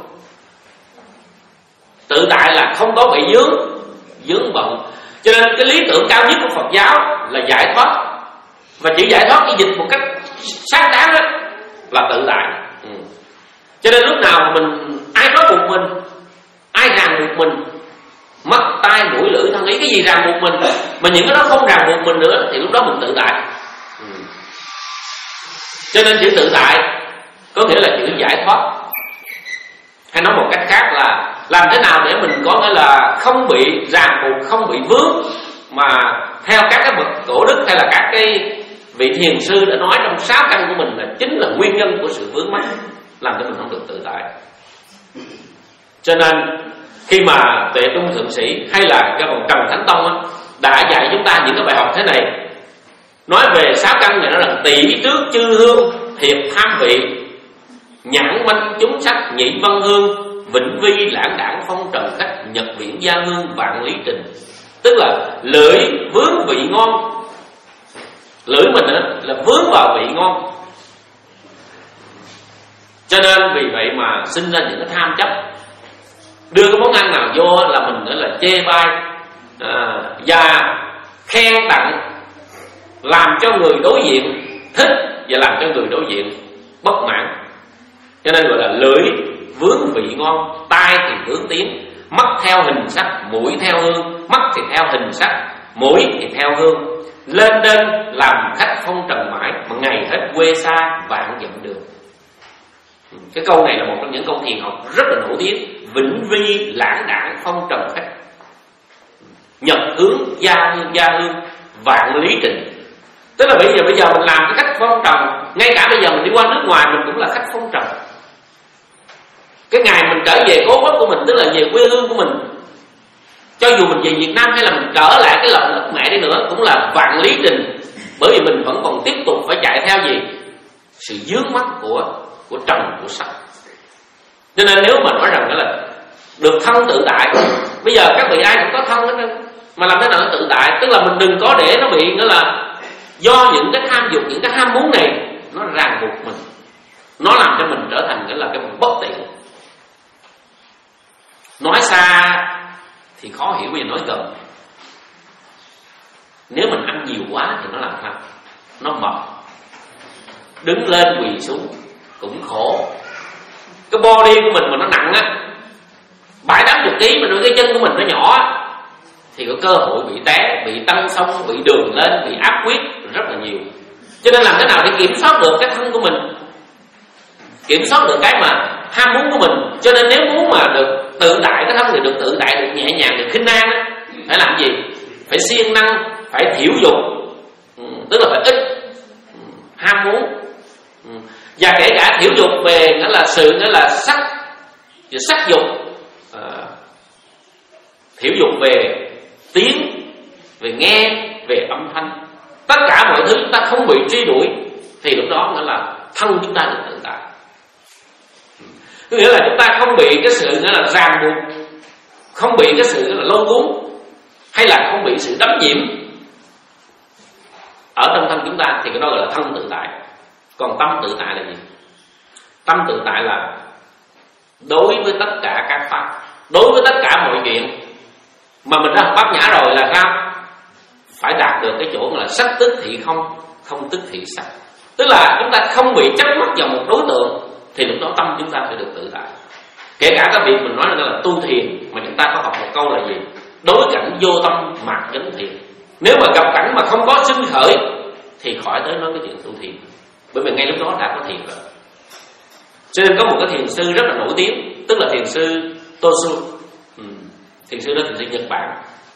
Tự tại là không có bị vướng bận. Cho nên cái lý tưởng cao nhất của Phật giáo là giải thoát. Và chữ giải thoát chỉ dịch một cách xác đáng đó là tự tại. Cho nên lúc nào mình ai nói buộc mình, ai ràng buộc mình, mắt tai mũi lưỡi thân ý, cái gì ràng buộc mình, mà những cái đó không ràng buộc mình nữa, thì lúc đó mình tự tại. Cho nên chữ tự tại có nghĩa là chữ giải thoát. Hay nói một cách khác là làm thế nào để mình có nghĩa là không bị ràng buộc, không bị vướng, mà theo các cái bậc cổ đức hay là các cái vị thiền sư đã nói trong 6 căn của mình là chính là nguyên nhân của sự vướng mắc, làm cho mình không được tự tại. Cho nên khi mà Tuệ Trung Thượng Sĩ hay là cái vòng Trần Thánh Tông á, đã dạy chúng ta những cái bài học thế này, nói về 6 căn này, nó là tỷ trước chư hương, thiệp tham vị, nhãn manh chúng sắc, nhị văn hương, vĩnh vi lãng đảng, phong trần khách, nhật viễn gia hương, vạn lý trình. Tức là lưỡi vướng vị ngon. Lưỡi mình là vướng vào vị ngon. Cho nên vì vậy mà sinh ra những cái tham chấp, đưa cái món ăn nào vô là mình nữa là chê bai và khen tặng, làm cho người đối diện thích và làm cho người đối diện bất mãn. Cho nên gọi là lưỡi vướng vị ngon, tai thì vướng tiếng, mắt theo hình sắc, mũi theo hương. Mắt thì theo hình sắc, mũi thì theo hương. Lên đên làm khách phong trần mãi, mà ngày hết quê xa vạn dặm đường. Cái câu này là một trong những câu thiền học rất là nổi tiếng. Vĩnh vi lãng đảng, phong trần khách, nhật hướng gia hương, vạn lý trình. Tức là bây giờ mình làm cái khách phong trần, ngay cả bây giờ mình đi qua nước ngoài mình cũng là khách phong trần. Cái ngày mình trở về cố quốc của mình, tức là về quê hương của mình, cho dù mình về Việt Nam hay là mình trở lại cái lòng đất mẹ đi nữa, cũng là vạn lý trình. Bởi vì mình vẫn còn tiếp tục phải chạy theo gì? Sự vướng mắc của trần, của sắc. Cho nên nếu mà nói rằng đó là được thân tự tại, bây giờ các vị ai cũng có thân hết, mà làm thế nào tự tại? Tức là mình đừng có để nó bị nghĩa là do những cái tham dục, những cái ham muốn này nó ràng buộc mình, nó làm cho mình trở thành cái là cái bất tiện. Nói xa thì khó hiểu, bây giờ nói gần. Nếu mình ăn nhiều quá thì nó làm sao? Nó mập. Đứng lên quỳ xuống cũng khổ. Cái body của mình mà nó nặng á, 70-80 kg mà cái chân của mình nó nhỏ á, thì có cơ hội bị té, bị tăng sông, bị đường lên, bị áp huyết rất là nhiều. Cho nên làm thế nào để kiểm soát được cái thân của mình, kiểm soát được cái mà ham muốn của mình. Cho nên nếu muốn mà được tự tại cái thân thì được tự tại, được nhẹ nhàng, được khinh an á, phải làm gì? Phải siêng năng, phải thiểu dục, tức là phải ít ham muốn. Và kể cả thiểu dục về nghĩa là sự nghĩa là sắc dục, thiểu dục về tiếng, về nghe, về âm thanh, tất cả mọi thứ chúng ta không bị truy đuổi, thì lúc đó nghĩa là thân chúng ta được tự tại. Có nghĩa là chúng ta không bị cái sự nghĩa là ràng buộc, không bị cái sự nghĩa là lôi cuốn, hay là không bị sự đắm nhiễm ở trong thân chúng ta, thì cái đó gọi là thân tự tại. Còn tâm tự tại là gì? Tâm tự tại là đối với tất cả các pháp, đối với tất cả mọi chuyện mà mình đã học Bát Nhã rồi là sao? Phải đạt được cái chỗ là sắc tức thị không, không tức thị sắc. Tức là chúng ta không bị chấp mắc vào một đối tượng, thì lúc đó tâm chúng ta phải được tự tại. Kể cả cái việc mình nói là tu thiền, mà chúng ta có học một câu là gì? đối cảnh vô tâm mạt chánh thiền. Nếu mà gặp cảnh mà không có sinh khởi thì khỏi tới nói cái chuyện tu thiền, bởi vì ngay lúc đó đã có thiền rồi. Cho nên có một cái thiền sư rất là nổi tiếng, tức là thiền sư Tosu. Thiền sư đó thiền sư Nhật Bản.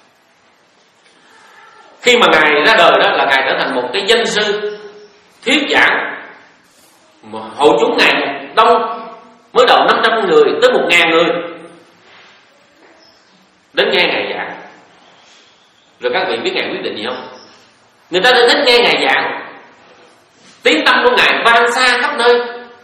Khi mà ngài ra đời đó là ngài trở thành một cái danh sư thuyết giảng, mà hội chúng ngài đông, mới đầu 500 người tới 1000 người đến nghe ngài giảng. Rồi các vị biết ngài quyết định gì không? Người ta đã thích nghe ngài giảng, tiếng tâm của ngài vang xa khắp nơi.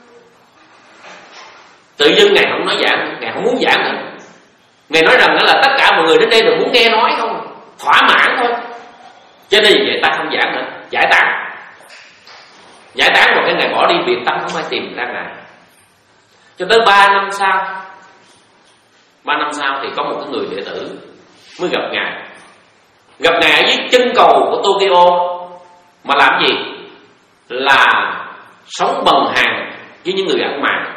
Tự dưng ngài không nói giảng, ngài không muốn giảng nữa. Ngài nói rằng đó là tất cả mọi người đến đây đều muốn nghe nói không, thỏa mãn thôi. Cho nên vậy ta không giảng nữa, giải tán. Giải tán rồi cái ngài bỏ đi biệt tâm, không ai tìm ra ngài. Cho tới 3 năm sau, 3 năm sau thì có một cái người đệ tử mới gặp ngài. Gặp ngài ở dưới chân cầu của Tokyo. Mà làm gì? Là sống bần hàng với những người ăn mày,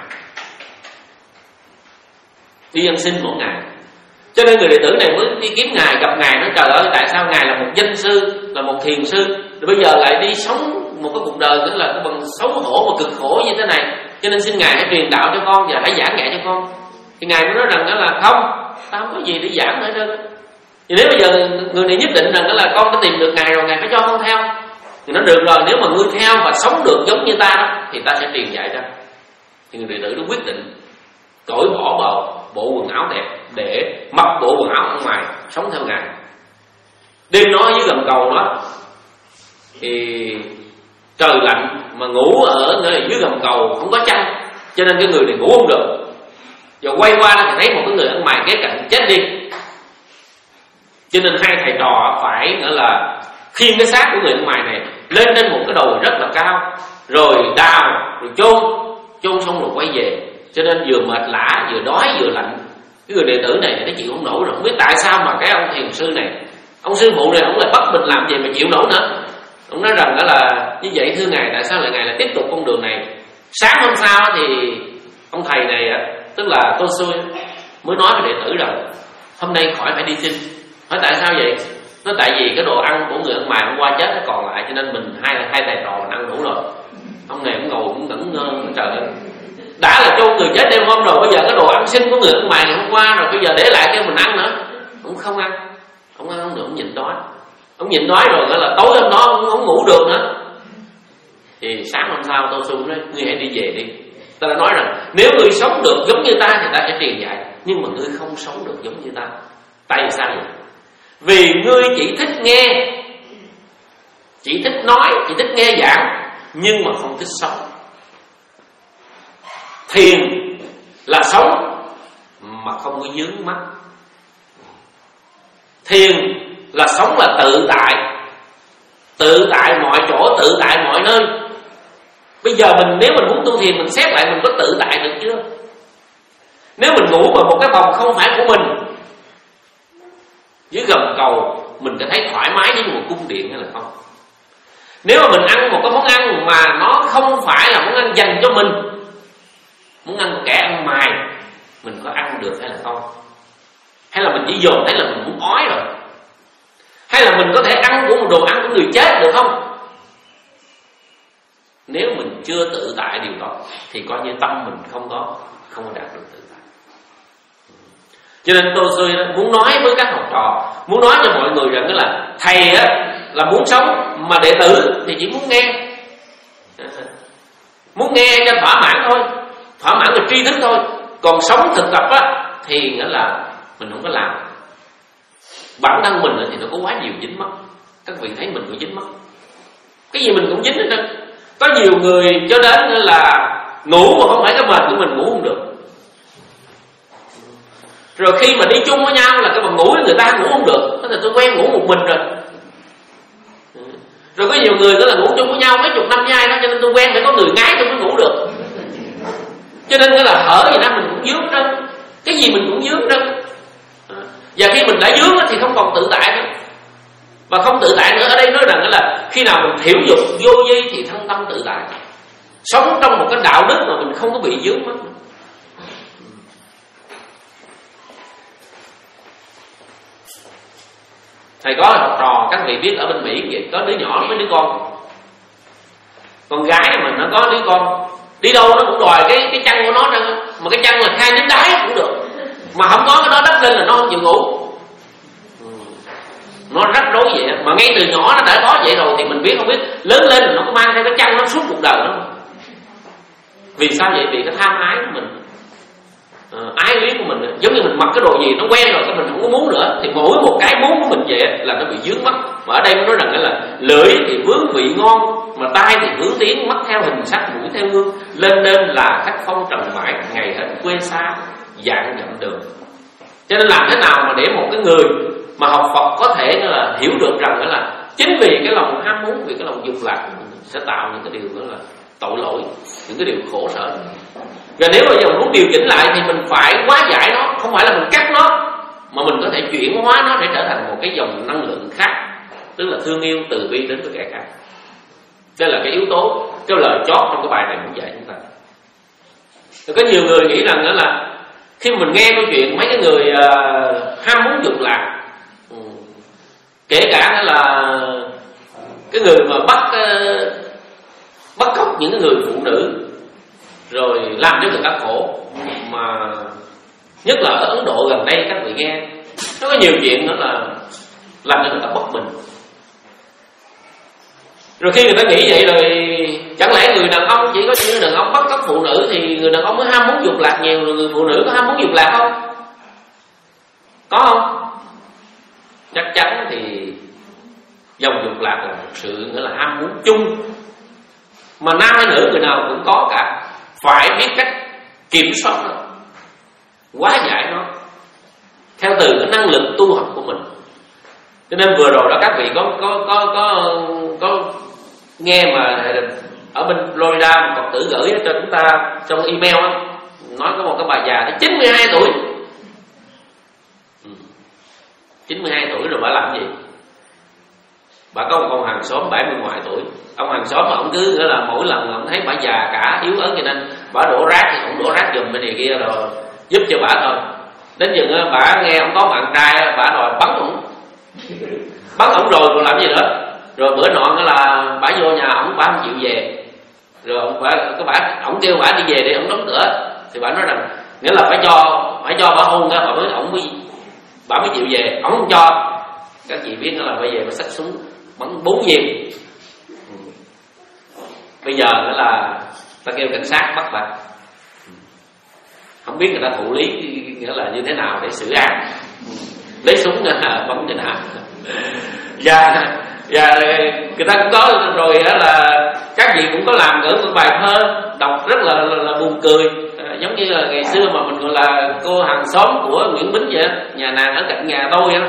đi ăn xin mỗi ngày. Cho nên người đệ tử này mới đi kiếm ngài, gặp ngài, nói trời ơi, tại sao ngài là một danh sư, là một thiền sư, rồi bây giờ lại đi sống một cái cuộc đời nữa là cái bằng xấu hổ và cực khổ như thế này. Cho nên xin ngài hãy truyền đạo cho con và hãy giảng dạy cho con. Thì ngài mới nói rằng đó là không, ta không có gì để giảng nữa đâu. Thì nếu bây giờ người này nhất định rằng đó là con có tìm được ngài rồi, ngài phải cho con theo. Thì nó được rồi, nếu mà ngươi theo và sống được giống như ta đó thì ta sẽ truyền dạy cho. Thì người đệ tử nó quyết định cởi bỏ bộ quần áo đẹp để mặc bộ quần áo ở ngoài sống theo ngài. Đêm đó dưới gầm cầu đó thì trời lạnh mà ngủ ở dưới gầm cầu không có chăn, cho nên cái người này ngủ không được. Giờ quay qua thì thấy một cái người ăn mày kế cạnh chết đi. Cho nên hai thầy trò phải gọi là khiêng cái xác của người ăn mày này lên trên một cái đồi rất là cao, rồi đào, rồi chôn xong rồi quay về. Cho nên vừa mệt lả, vừa đói, vừa lạnh. Cái người đệ tử này nó chịu không nổi rồi, không biết tại sao mà cái ông thiền sư này, ông sư phụ này, ông lại bắt mình làm gì mà chịu nổi nữa. Ông nói rằng đó là như vậy, thưa ngài, tại sao lại ngài lại tiếp tục con đường này? Sáng hôm sau thì ông thầy này, tức là Tosu, mới nói với đệ tử rằng hôm nay khỏi phải đi xin. Hỏi tại sao vậy? Nó tại vì cái đồ ăn của người ăn mày hôm qua chết nó còn lại, cho nên mình hai thầy trò mình ăn đủ rồi. Ông này cũng ngồi cũng ngẩn ngơ, trời ơi, đã là chôn người chết đêm hôm rồi, bây giờ cái đồ ăn xin của người ăn mày ngày hôm qua rồi, bây giờ để lại cho mình ăn nữa. Ông không ăn, ông ăn không được, ông nhịn đói. Ông nhịn đói rồi gọi là tối hôm đó ông không ngủ được nữa. Thì sáng hôm sau tôi xuống nói, ngươi hãy đi về đi. Ta đã nói rằng nếu ngươi sống được giống như ta thì ta sẽ truyền dạy, nhưng mà ngươi không sống được giống như ta. Tại vì sao vậy? Vì ngươi chỉ thích nghe, chỉ thích nói, chỉ thích nghe giảng, nhưng mà không thích sống. Thiền là sống mà không có vướng mắc. Thiền là sống là tự tại mọi chỗ, tự tại mọi nơi. Bây giờ nếu mình muốn tu thiền, mình xét lại mình có tự tại được chưa? Nếu mình ngủ vào một cái phòng không phải của mình, dưới gầm cầu, mình có thấy thoải mái với một cung điện hay là không? Nếu mà mình ăn một cái món ăn mà nó không phải là món ăn dành cho mình, muốn ăn kẻ ăn mày, mình có ăn được hay là không? Hay là mình chỉ dồn thấy là mình muốn ói rồi? Hay là mình có thể ăn của một đồ ăn của người chết được không? Nếu mình chưa tự tại điều đó thì coi như tâm mình không có đạt được tự tại. Cho nên tôi muốn nói với các học trò, muốn nói cho mọi người rằng là thầy là muốn sống, mà đệ tử thì chỉ muốn nghe. Muốn nghe cho thỏa mãn thôi, thỏa mãn về tri thức thôi. Còn sống thực tập thì nghĩa là mình không có làm. Bản thân mình thì nó có quá nhiều dính mắc. Các vị thấy mình cũng dính mắc, cái gì mình cũng dính hết trơn. Có nhiều người cho đến là ngủ mà không phải cái mệt của mình, ngủ không được. Rồi khi mà đi chung với nhau là cái bằng ngủ với người ta ngủ không được, thế là tôi quen ngủ một mình rồi. Rồi có nhiều người đó là ngủ chung với nhau mấy chục năm với ai đó, cho nên tôi quen phải có người ngái tôi mới ngủ được. Cho nên là hở gì đó mình cũng dướng trơn, cái gì mình cũng dướng trơn. Và khi mình đã dướng thì không còn tự tại nữa. Và không tự tại nữa ở đây nói rằng là khi nào mình thiểu dục vô vi thì thân tâm tự tại, sống trong một cái đạo đức mà mình không có bị dướng mắt. Thầy có học trò các vị biết ở bên Mỹ vậy, có đứa nhỏ với đứa con gái mà nó có đứa con, đi đâu nó cũng đòi cái chăn của nó ra, mà cái chăn là khai đến đáy cũng được, mà không có cái đó đắp lên là nó không chịu ngủ. Nó rắc rối vậy, mà ngay từ nhỏ nó đã có vậy rồi thì mình biết không biết lớn lên nó có mang theo cái chăn nó suốt cuộc đời đó. Vì sao vậy? Vì cái tham ái của mình, ái luyến của mình, giống như mình mặc cái đồ gì nó quen rồi cái mình không có muốn nữa, thì mỗi một cái muốn của mình vậy là nó bị vướng mắt. Và ở đây nó nói rằng là lưỡi thì vướng vị ngon, mà tai thì hướng tiếng, mắt theo hình sắc, mũi theo hương, lên đên là khách phong trần mãi, ngày hết quê xa dạng dặm đường. Cho nên làm thế nào mà để một cái người mà học Phật có thể là hiểu được rằng là chính vì cái lòng ham muốn, vì cái lòng dục lạc sẽ tạo những cái điều nữa là tội lỗi, những cái điều khổ sở. Và nếu bây giờ muốn điều chỉnh lại thì mình phải hóa giải nó, không phải là mình cắt nó, mà mình có thể chuyển hóa nó để trở thành một cái dòng năng lượng khác, tức là thương yêu từ bi đến với kẻ khác. Đây là cái yếu tố, cái lời chót trong cái bài này cũng dạy chúng ta. Có nhiều người nghĩ rằng đó là khi mình nghe câu chuyện mấy cái người ham muốn dục lạc, kể cả là cái người mà bắt cóc những cái người phụ nữ rồi làm cho người ta khổ, mà nhất là ở Ấn Độ gần đây các vị nghe nó có nhiều chuyện nữa là làm cho người ta bất bình. Rồi khi người ta nghĩ vậy rồi, chẳng lẽ người đàn ông chỉ có những đàn ông bắt cóc phụ nữ thì người đàn ông mới ham muốn dục lạc nhiều, rồi người phụ nữ có ham muốn dục lạc không? Có không? Chắc chắn thì dòng dục lạc là một sự nghĩa là ham muốn chung, mà nam hay nữ người nào cũng có cả. Phải biết cách kiểm soát nó, hóa giải nó theo từ cái năng lực tu học của mình. Cho nên vừa rồi đó các vị có nghe mà ở bên Florida một Phật tử gửi cho chúng ta trong email đó, nói có một cái bà già tới 92 tuổi 92 tuổi rồi bà làm gì? Bà có một ông hàng xóm 70 ngoài tuổi. Ông hàng xóm mà ông cứ nghĩa là mỗi lần ông thấy bà già cả yếu ớt cho nên bà đổ rác thì ông đổ rác giùm bên này kia rồi giúp cho bà thôi. Đến chừng bà nghe ông có bạn trai, bà đòi bắn ổng rồi còn làm gì nữa. Rồi bữa nọ là bà vô nhà ổng, bà không chịu về, rồi ổng kêu bà đi về để ổng đóng cửa, thì bà nói rằng nghĩa là phải cho bà hôn ra bà mới chịu về. Ổng không cho. Các chị biết là bây giờ bà xách súng bắn 4 viên. Bây giờ nữa là ta kêu cảnh sát bắt bà, không biết người ta thụ lý nghĩa là như thế nào để xử án, lấy súng bắn cho nào. Và người ta cũng có rồi đó là các vị cũng có làm gửi một bài thơ đọc rất là buồn cười, giống như là ngày xưa mà mình gọi là cô hàng xóm của Nguyễn Bính vậy, nhà nàng ở cạnh nhà tôi đó.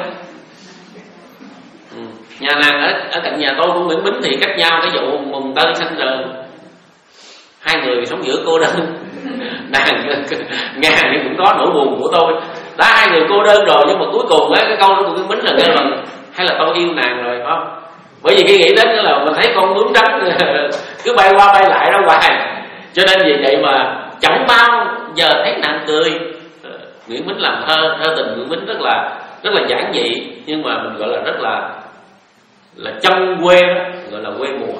Nhà nàng ở cạnh nhà tôi của Nguyễn Bính thì cách nhau cái vụ mùng tơi xanh rờn, hai người sống giữa cô đơn. Nàng nghe thì cũng có nỗi buồn của tôi, đã hai người cô đơn rồi, nhưng mà cuối cùng cái câu đó của Nguyễn Bính là nghe là hay là tôi yêu nàng rồi, phải không? Bởi vì khi nghĩ đến là mình thấy con bướm trắng cứ bay qua bay lại đó hoài, cho nên vì vậy mà chẳng bao giờ thấy nàng cười. Nguyễn Bính làm thơ tình Nguyễn Bính rất là giản dị, nhưng mà mình gọi là rất là chân quê đó, gọi là quê mùa.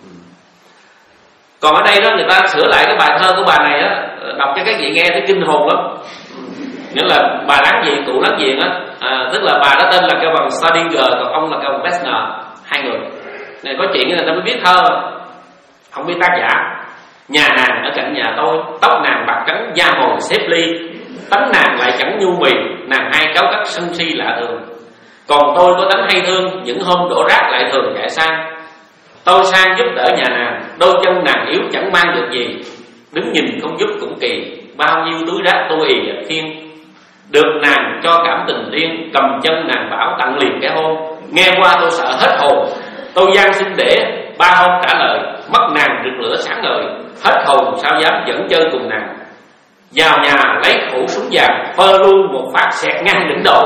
Còn ở đây đó người ta sửa lại cái bài thơ của bà này á, đọc cho các vị nghe thấy kinh hồn lắm. Nghĩa là bà láng giềng, cụ láng giềng á, tức là bà đó tên là kêu bằng Stadinger, còn ông là kêu bằng Messner, hai người này có chuyện người ta mới biết thơ, không biết tác giả. Nhà nàng ở cạnh nhà tôi, tóc nàng bạc trắng da màu xếp ly, tánh nàng lại chẳng nhu mì, nàng hai cáo cắt sân si lạ thường. Còn tôi có tánh hay thương, những hôm đổ rác lại thường chạy sang. Tôi sang giúp đỡ nhà nàng, đôi chân nàng yếu chẳng mang được gì, đứng nhìn không giúp cũng kỳ, bao nhiêu túi rác tôi ì khiên. Được nàng cho cảm tình riêng, cầm chân nàng bảo tặng liền cái hôn. Nghe qua tôi sợ hết hồn, tôi gian xin để 3 hôm trả lời. Mắt nàng rực lửa sáng ngời, hết hồn sao dám dẫn chơi cùng nàng. Vào nhà lấy khẩu súng vàng, phơ luôn một phát xẹt ngang đỉnh đầu.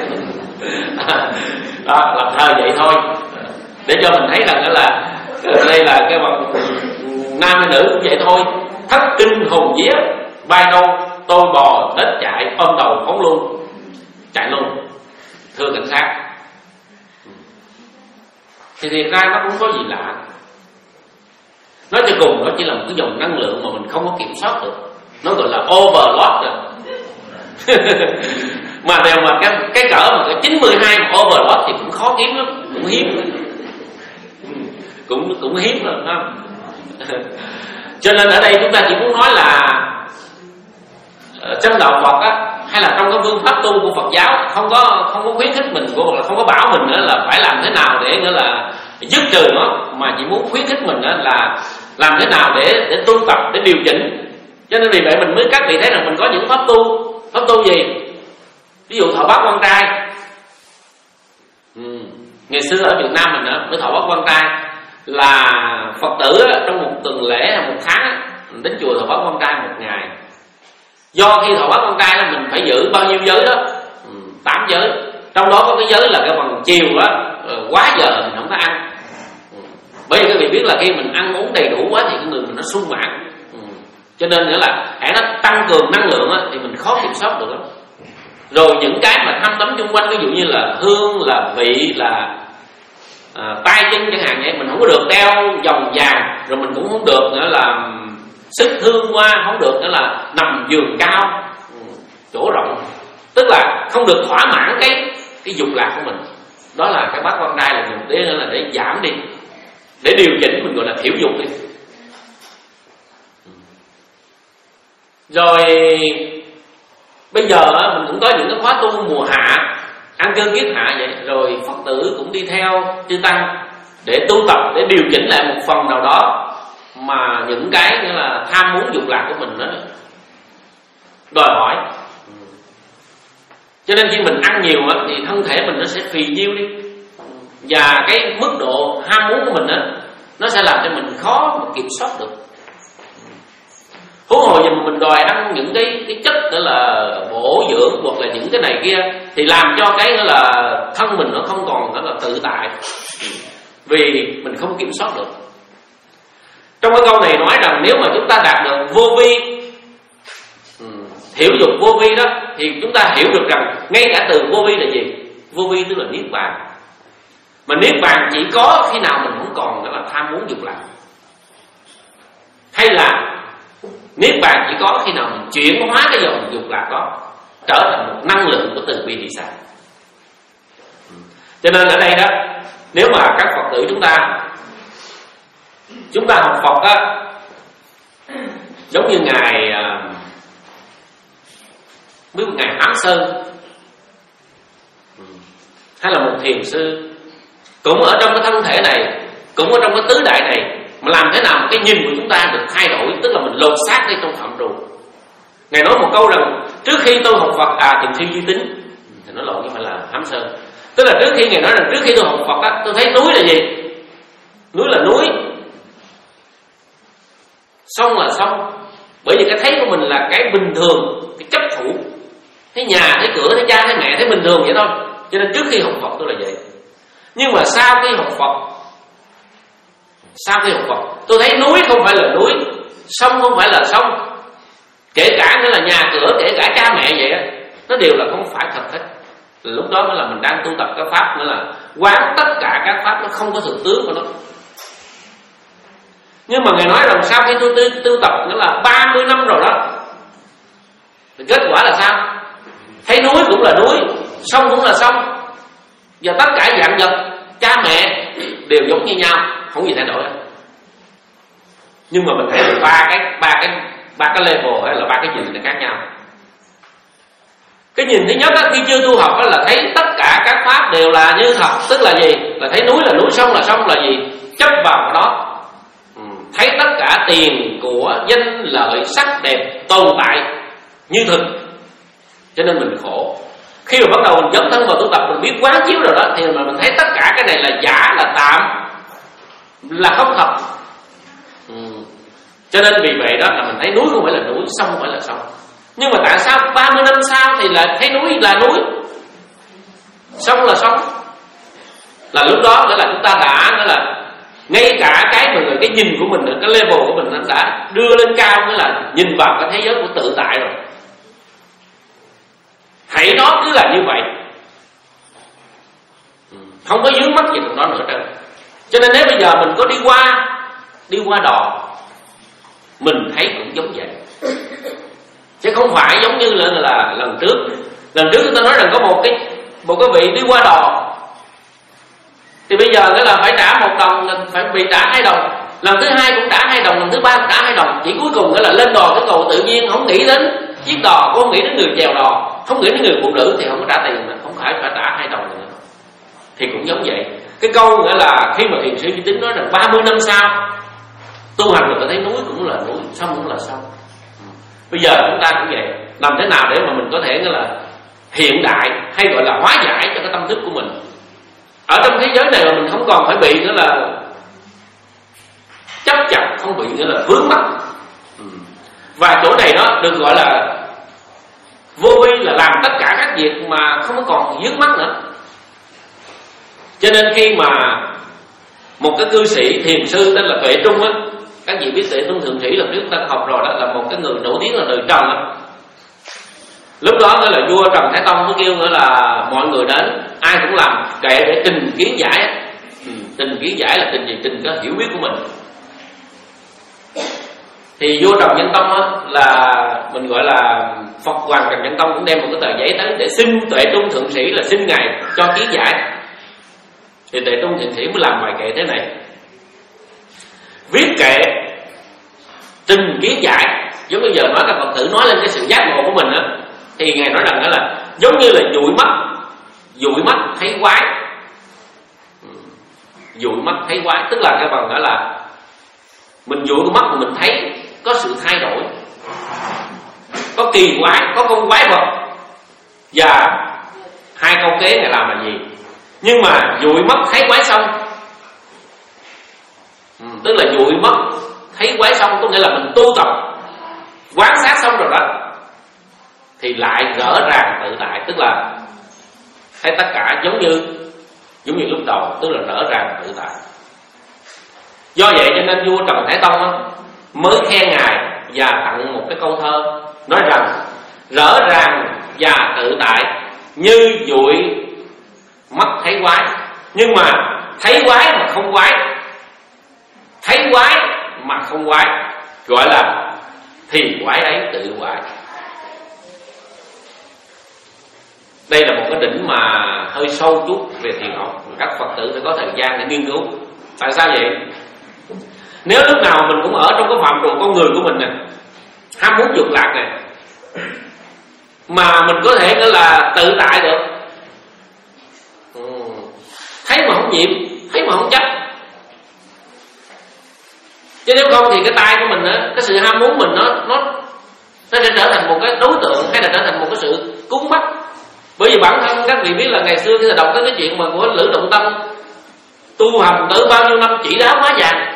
Đó, làm thơ vậy thôi, để cho mình thấy rằng là đây là cái bằng nam hay nữ cũng vậy thôi. Thất kinh hồn vía, bay đâu tôi bò đến chạy, ôm đầu phóng luôn, chạy luôn. Thưa cảnh sát, thì thiệt ra nó cũng có gì lạ. Nói cho cùng nó chỉ là một cái dòng năng lượng mà mình không có kiểm soát được, nó gọi là overload rồi. Mà đều mà cái cỡ mà cái 92 mà overload thì cũng khó kiếm lắm, cũng hiếm lắm. Cũng hiếm lắm không? Cho nên ở đây chúng ta chỉ muốn nói là trong đạo Phật á, hay là trong cái phương pháp tu của Phật giáo không có khuyến khích mình, của không có bảo mình nữa là phải làm thế nào để nữa là dứt trừ nó, mà chỉ muốn khuyến khích mình là làm thế nào để tu tập, để điều chỉnh. Cho nên vì vậy mình mới các vị thấy rằng mình có những pháp tu gì, ví dụ thọ bát quan trai. Ngày xưa ở Việt Nam mình mới thọ bát quan trai là Phật tử trong một tuần lễ hay một tháng đến chùa thọ bát quan trai một ngày. Do khi thọ bát quan trai là mình phải giữ bao nhiêu giới đó, 8 giới, trong đó có cái giới là cái phần chiều đó, quá giờ mình không có ăn. Bởi vì các vị biết là khi mình ăn uống đầy đủ quá thì cái người mình nó sung mãn. Cho nên nữa là hãy nó tăng cường năng lượng á, thì mình khó kiểm soát được lắm. Rồi những cái mà thăm tấm chung quanh, ví dụ như là hương, là vị, là tay chân chẳng hạn vậy, mình không có được đeo vòng vàng, rồi mình cũng không được nữa là sức thương qua, không được nữa là nằm giường cao, chỗ rộng, tức là không được thỏa mãn cái dục lạc của mình. Đó là cái bát quan trai là dùng để giảm đi, để điều chỉnh, mình gọi là thiểu dục đi. Rồi bây giờ mình cũng có những cái khóa tu mùa hạ, ăn cơm kiết hạ vậy, rồi Phật tử cũng đi theo chư tăng để tu tập, để điều chỉnh lại một phần nào đó mà những cái như là tham muốn dục lạc của mình nó đòi hỏi. Cho nên khi mình ăn nhiều thì thân thể mình nó sẽ phì nhiêu đi, và cái mức độ ham muốn của mình nó sẽ làm cho mình khó mà kiểm soát được. Huống hồ mình đòi ăn những cái chất đó là bổ dưỡng hoặc là những cái này kia, thì làm cho cái đó là thân mình nó không còn đó là tự tại, vì mình không kiểm soát được. Trong cái câu này nói rằng nếu mà chúng ta đạt được vô vi, hiểu dục vô vi đó, thì chúng ta hiểu được rằng ngay cả từ vô vi là gì? Vô vi tức là niết bàn. Mà niết bàn chỉ có khi nào mình không còn đó là tham muốn dục lạc, hay là niết bàn chỉ có khi nào mình chuyển hóa cái dòng dục lạc đó trở thành một năng lượng của từ bi hỷ xả. Cho nên ở đây đó, nếu mà các Phật tử chúng ta học Phật á, giống như ngài Hán Sơn hay là một thiền sư, cũng ở trong cái thân thể này, cũng ở trong cái tứ đại này, mà làm thế nào cái nhìn của chúng ta được thay đổi, tức là mình lột xác đi trong phạm trù. Ngài nói một câu rằng trước khi tôi học Phật thiền sư Duy Tín, thì nói lộn chứ phải là Hán Sơn. Tức là trước khi Ngài nói rằng trước khi tôi học Phật á, tôi thấy núi là gì? Núi là núi, sông là sông. Bởi vì cái thấy của mình là cái bình thường, cái chấp thủ, thấy nhà, thấy cửa, thấy cha, thấy mẹ, thấy bình thường vậy thôi. Cho nên trước khi học Phật tôi là vậy. Nhưng mà sau khi học Phật, tôi thấy núi không phải là núi, sông không phải là sông, kể cả nữa là nhà cửa, kể cả cha mẹ vậy á, nó đều là không phải thật hết. Lúc đó mới là mình đang tu tập các pháp, nữa là quán tất cả các pháp nó không có thực tướng của nó. Nhưng mà Ngài nói rằng sau khi tôi tu tập nữa là 30 năm rồi đó, thì kết quả là sao? Thấy núi cũng là núi, sông cũng là sông, và tất cả dạng vật, cha mẹ đều giống như nhau, không gì thay đổi. Nhưng mà mình thấy được ba cái level hay là ba cái nhìn là khác nhau. Cái nhìn thứ nhất đó, khi chưa tu học đó, là thấy tất cả các pháp đều là như thật, tức là gì? Là thấy núi là núi, sông là sông, là gì? Chấp vào đó. Thấy tất cả tiền của danh lợi sắc đẹp tồn tại như thực, cho nên mình khổ. Khi mà bắt đầu mình dấn thân vào tu tập, mình biết quán chiếu rồi đó, thì mình thấy tất cả cái này là giả, là tạm, là không thật. Cho nên vì vậy đó là mình thấy núi không phải là núi, sông không phải là sông. Nhưng mà tại sao 30 năm sau thì lại thấy núi là núi, sông là sông? Là lúc đó nghĩa là chúng ta đã nghĩa là ngay cả cái nhìn của mình, cái level của mình nó đã đưa lên cao, nghĩa là nhìn vào cái thế giới của tự tại rồi. Hãy nó cứ là như vậy, không có vướng mắc gì trong đó nữa trơn. Cho nên nếu bây giờ mình có đi qua đò, mình thấy cũng giống vậy, chứ không phải giống như là lần trước. Lần trước chúng ta nói rằng có một cái vị đi qua đò, thì bây giờ nghĩa là phải trả 1 đồng, phải bị trả 2 đồng. Lần thứ 2 cũng trả 2 đồng, lần thứ 3 cũng trả 2 đồng. Chỉ cuối cùng nghĩa là lên đò cái cầu tự nhiên, không nghĩ đến chiếc đò, không nghĩ đến người chèo đò, không nghĩ đến người phụ nữ thì không có trả tiền, không phải trả 2 đồng nữa. Thì cũng giống vậy. Cái câu nghĩa là khi mà thiền sư Duy Tín nói rằng 30 năm sau tu hành rồi ta thấy núi cũng là núi, sông cũng là sông. Bây giờ chúng ta cũng vậy, làm thế nào để mà mình có thể nghĩa là hiện đại hay gọi là hóa giải cho cái tâm thức của mình. Ở trong thế giới này mà mình không còn phải bị nữa là chấp chặt, không bị nữa là vướng mắc. Và chỗ này nó được gọi là vô vi, là làm tất cả các việc mà không có còn vướng mắc nữa. Cho nên khi mà một cái cư sĩ thiền sư tên là Tuệ Trung á, các vị biết Tuệ Trung thượng sĩ là trước ta học rồi đó, là một cái người nổi tiếng là đời Trần á. Lúc đó nữa là vua Trần Thái Tông mới kêu nữa là mọi người đến, ai cũng làm kệ để trình kiến giải. Trình kiến giải là trình gì? Trình cái hiểu biết của mình. Thì vua Trần Nhân Tông á, là mình gọi là Phật Hoàng Trần Nhân Tông cũng đem một cái tờ giấy tới để xin Tuệ Trung thượng sĩ là xin ngài cho kiến giải. Thì Tuệ Trung thượng sĩ mới làm bài kệ thế này: viết kệ trình kiến giải, giống như giờ nói các Phật tử nói lên cái sự giác ngộ của mình á, thì ngài nói rằng đó là giống như là dụi mắt thấy quái. Dụi mắt thấy quái tức là cái bằng đó là mình dụi con mắt của mình thấy có sự thay đổi, có kỳ quái, có con quái vật. Và 2 câu kế ngài làm là gì? Nhưng mà dụi mắt thấy quái xong, tức là dụi mắt thấy quái xong, có nghĩa là mình tu tập quán sát xong rồi đó, thì lại rõ ràng tự tại, tức là thấy tất cả giống như lúc đầu, tức là rõ ràng tự tại. Do vậy cho nên vua Trần Thái Tông á, mới khen ngài và tặng một cái câu thơ nói rằng rõ ràng và tự tại như dụi mắt thấy quái, nhưng mà thấy quái mà không quái, thấy quái mà không quái, gọi là thì quái ấy tự quái. Đây là một cái đỉnh mà hơi sâu chút về thiền học, các Phật tử phải có thời gian để nghiên cứu. Tại sao vậy? Nếu lúc nào mình cũng ở trong cái phạm trù con người của mình nè, ham muốn dục lạc nè, mà mình có thể nữa là tự tại được, thấy mà không nhiễm, thấy mà không chấp. Chứ nếu không thì cái tay của mình á, cái sự ham muốn mình nó sẽ trở thành một cái đối tượng, hay là trở thành một cái sự cúng bắt. Bởi vì bản thân các vị biết là ngày xưa khi đọc tới cái chuyện mà của Lữ Động Tâm tu hành tới bao nhiêu năm chỉ đáo hóa vàng,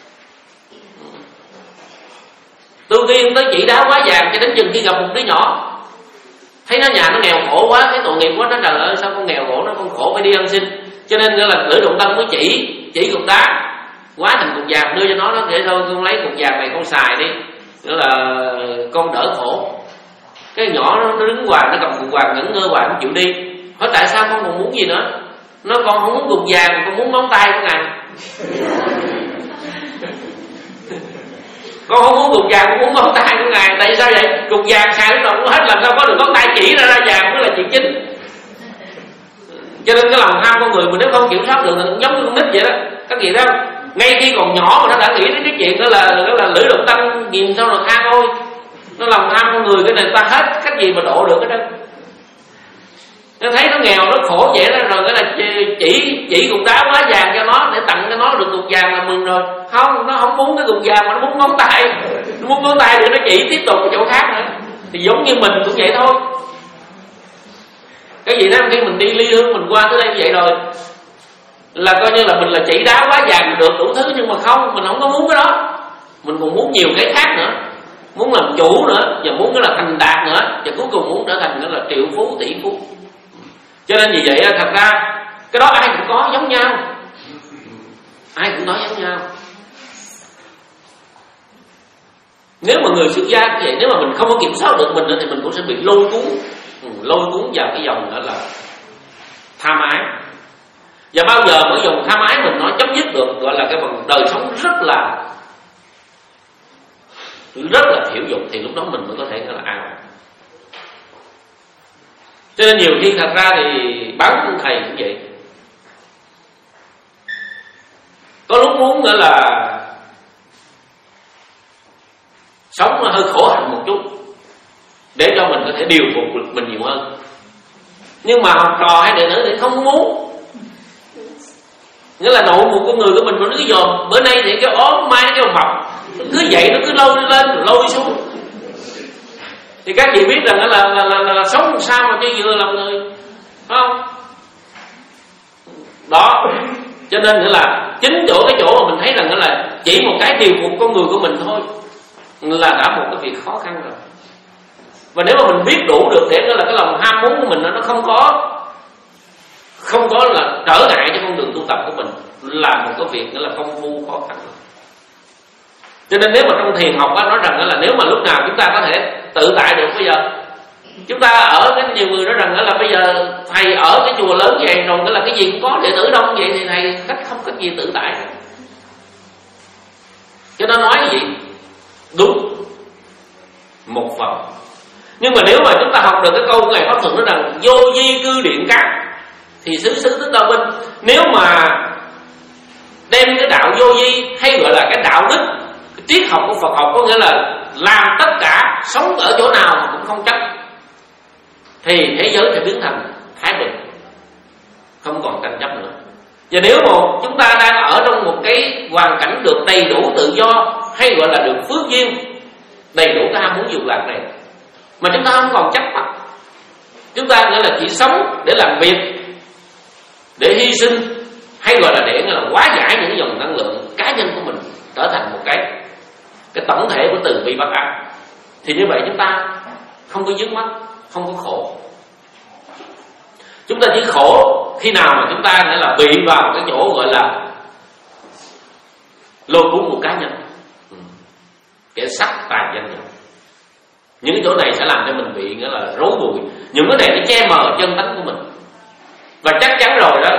tu tiên tới chỉ đáo hóa vàng, cho đến chừng khi gặp một đứa nhỏ, thấy nó nhà nó nghèo khổ quá, cái tội nghiệp quá, nó trời ơi sao con nghèo khổ, nó con khổ phải đi ăn xin. Cho nên là Lữ Động Tâm mới chỉ cục đá hóa thành cục vàng đưa cho nó để thôi con lấy cục vàng này con xài đi, nữa là con đỡ khổ. Cái nhỏ nó đứng hoài, nó cầm cục vàng ngẩn ngơ hoài không chịu đi. Hỏi tại sao con còn muốn gì nữa? Nó con không muốn cục vàng, con muốn ngón tay của ngài. Con không muốn cục vàng, con muốn ngón tay của ngài. Tại sao vậy? Cục vàng xài lúc nào cũng hết, làm sao có được ngón tay chỉ ra vàng mới là chuyện chính. Cho nên cái lòng tham con người mình nếu không kiểm soát được thì giống như con nít vậy đó. Các vị thấy không? Ngay khi còn nhỏ mà nó đã nghĩ đến cái chuyện đó là Lữ Động Tâm nhìn sao rồi than ôi. Nó lòng tham con người, cái này ta hết cách gì mà độ được cái đó. Nó thấy nó nghèo, nó khổ vậy đó, rồi cái là chỉ cục đá hóa vàng cho nó để tặng cho nó được cục vàng là mừng rồi. Không, nó không muốn cái cục vàng mà nó muốn ngón tay. Nó muốn ngón tay để nó chỉ tiếp tục ở chỗ khác nữa. Thì giống như mình cũng vậy thôi. Cái gì đó khi mình đi ly hương mình qua tới đây như vậy rồi là coi như là mình là chỉ đá hóa vàng được đủ thứ, nhưng mà không, mình không có muốn cái đó. Mình còn muốn nhiều cái khác nữa, muốn làm chủ nữa, và muốn cái là thành đạt nữa, và cuối cùng muốn trở thành cái là triệu phú tỷ phú. Cho nên vì vậy thật ra cái đó ai cũng có giống nhau, ai cũng nói giống nhau. Nếu mà người xuất gia như vậy, nếu mà mình không có kiểm soát được mình nữa, thì mình cũng sẽ bị lôi cuốn vào cái dòng đó là tham ái. Và bao giờ mới dùng tha mái mình nói chấm dứt được, gọi là cái phần đời sống rất là thiểu dục, thì lúc đó mình mới có thể là an. Cho nên nhiều khi thật ra thì bán của thầy cũng vậy. Có lúc muốn nữa là sống nó hơi khổ hạnh một chút để cho mình có thể điều phục được mình nhiều hơn. Nhưng mà học trò hay đệ tử thì không muốn. Nghĩa là nội một con người của mình nó cứ dòm, bữa nay thì cái ốm, mai cái mập, cứ vậy nó cứ lôi lên rồi lôi xuống. Thì các vị biết rằng là sống sao mà chứ vừa làm người, phải không? Đó, cho nên nữa là chính cái chỗ mà mình thấy rằng là chỉ một cái điều phục con người của mình thôi là đã một cái việc khó khăn rồi. Và nếu mà mình biết đủ được để là cái lòng ham muốn của mình nó không có là trở ngại cho con đường tu tập của mình, là một cái việc nữa là công phu khó khăn. Cho nên nếu mà trong thiền học nói rằng là nếu mà lúc nào chúng ta có thể tự tại được, bây giờ chúng ta ở cái nhiều người nói rằng là bây giờ thầy ở cái chùa lớn vậy rồi là cái gì cũng có, đệ tử đông vậy thì thầy không có gì tự tại. Cho nên nói cái gì đúng một phần. Nhưng mà nếu mà chúng ta học được cái câu của Ngài Pháp Thuận nói rằng vô di cư điện cát thì xứ tức đau binh. Nếu mà đem cái đạo vô di hay gọi là cái đạo đức, cái triết học của Phật học, có nghĩa là làm tất cả sống ở chỗ nào mà cũng không chấp, thì thế giới sẽ biến thành thái bình, không còn tranh chấp nữa. Và nếu mà chúng ta đang ở trong một cái hoàn cảnh được đầy đủ tự do, hay gọi là được phước duyên, đầy đủ cái ham muốn dục lạc này, mà chúng ta không còn chấp mắt, chúng ta nghĩa là chỉ sống để làm việc, để hy sinh, hay gọi là để là hóa giải những dòng năng lượng cá nhân của mình trở thành một cái tổng thể của từ bi bất ác, thì như vậy chúng ta không có vướng mắc, không có khổ. Chúng ta chỉ khổ khi nào mà chúng ta nghĩa là bị vào cái chỗ gọi là lôi cuốn của cá nhân, kẻ sắc tài danh vọng. Những cái chỗ này sẽ làm cho mình bị nghĩa là rối bụi. Những cái này nó che mờ chân tánh của mình. Và chắc chắn rồi đó,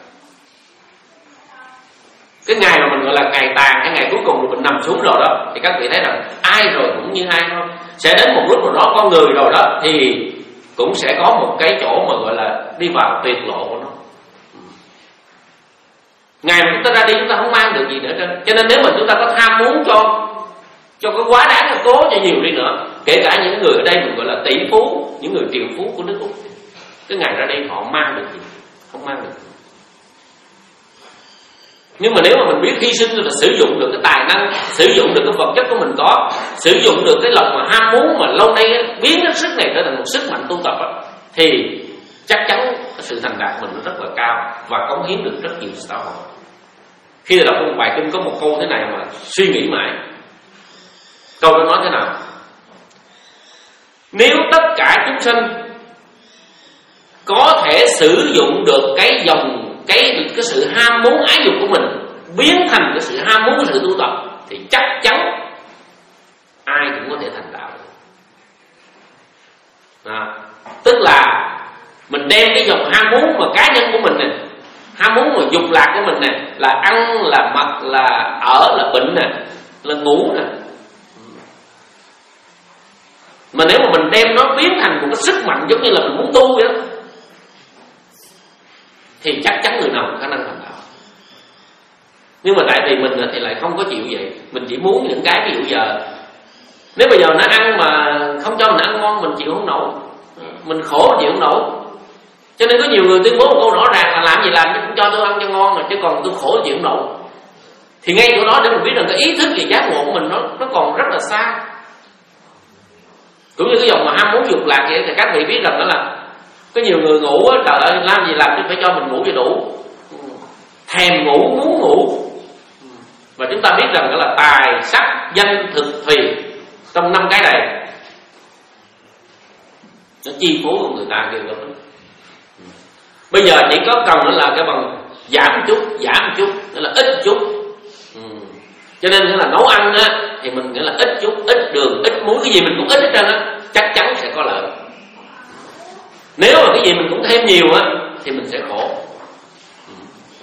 cái ngày mà mình gọi là ngày tàn, cái ngày cuối cùng rồi mình nằm xuống rồi đó, thì các vị thấy rằng ai rồi cũng như ai thôi. Sẽ đến một lúc nào đó con người rồi đó thì cũng sẽ có một cái chỗ mà gọi là đi vào tuyệt lộ của nó. Ngày mà chúng ta ra đi chúng ta không mang được gì nữa trơn. Cho nên nếu mà chúng ta có tham muốn cho cái quá đáng, cố cho nhiều đi nữa, kể cả những người ở đây mình gọi là tỷ phú, những người triệu phú của nước Úc, cái ngày ra đi họ mang được gì? Không mang được. Nhưng mà nếu mà mình biết hy sinh là sử dụng được cái tài năng, sử dụng được cái vật chất của mình có, sử dụng được cái lòng mà ham muốn mà lâu nay biến cái sức này trở thành một sức mạnh tu tập đó, thì chắc chắn cái sự thành đạt mình nó rất là cao và cống hiến được rất nhiều xã hội. Khi đọc một bài kinh có một câu thế này mà suy nghĩ mãi. Câu đó nói thế nào? Nếu tất cả chúng sinh có thể sử dụng được cái sự ham muốn ái dục của mình biến thành cái sự ham muốn của sự tu tập, thì chắc chắn ai cũng có thể thành đạo. Tức là mình đem cái dòng ham muốn mà cá nhân của mình này, ham muốn mà dục lạc của mình này, là ăn, là mặc, là ở, là bệnh nè, là ngủ nè, mà nếu mà mình đem nó biến thành một cái sức mạnh giống như là mình muốn tu vậy đó, thì chắc chắn người nào có khả năng thành đạo. Nhưng mà tại vì mình thì lại không có chịu vậy. Mình chỉ muốn những cái ví dụ giờ, nếu bây giờ nó ăn mà không cho mình ăn ngon, mình chịu không nổi, mình khổ mà chịu không nổi. Cho nên có nhiều người tuyên bố một câu rõ ràng là làm gì làm chứ không cho tôi ăn cho ngon, mà chứ còn tôi khổ chịu không nổi. Thì ngay chỗ đó để mình biết rằng cái ý thức về giác ngộ của mình nó còn rất là xa. Cũng như cái dòng mà ham muốn dục lạc vậy, thì các vị biết rằng đó là có nhiều người ngủ á, trời ơi làm gì làm chứ phải cho mình ngủ cho đủ, thèm ngủ, muốn ngủ. Và chúng ta biết rằng đó là tài, sắc, danh, thực, thùy, trong 5 cái này nó chi phối của người ta kêu lắm. Bây giờ chỉ có cần đó là cái bằng giảm một chút, nghĩa là ít chút. Cho nên là nấu ăn á thì mình nghĩa là ít chút, ít đường, ít muối, cái gì mình cũng ít hết trơn á, chắc chắn sẽ có lợi. Nếu mà cái gì mình cũng thêm nhiều á thì mình sẽ khổ.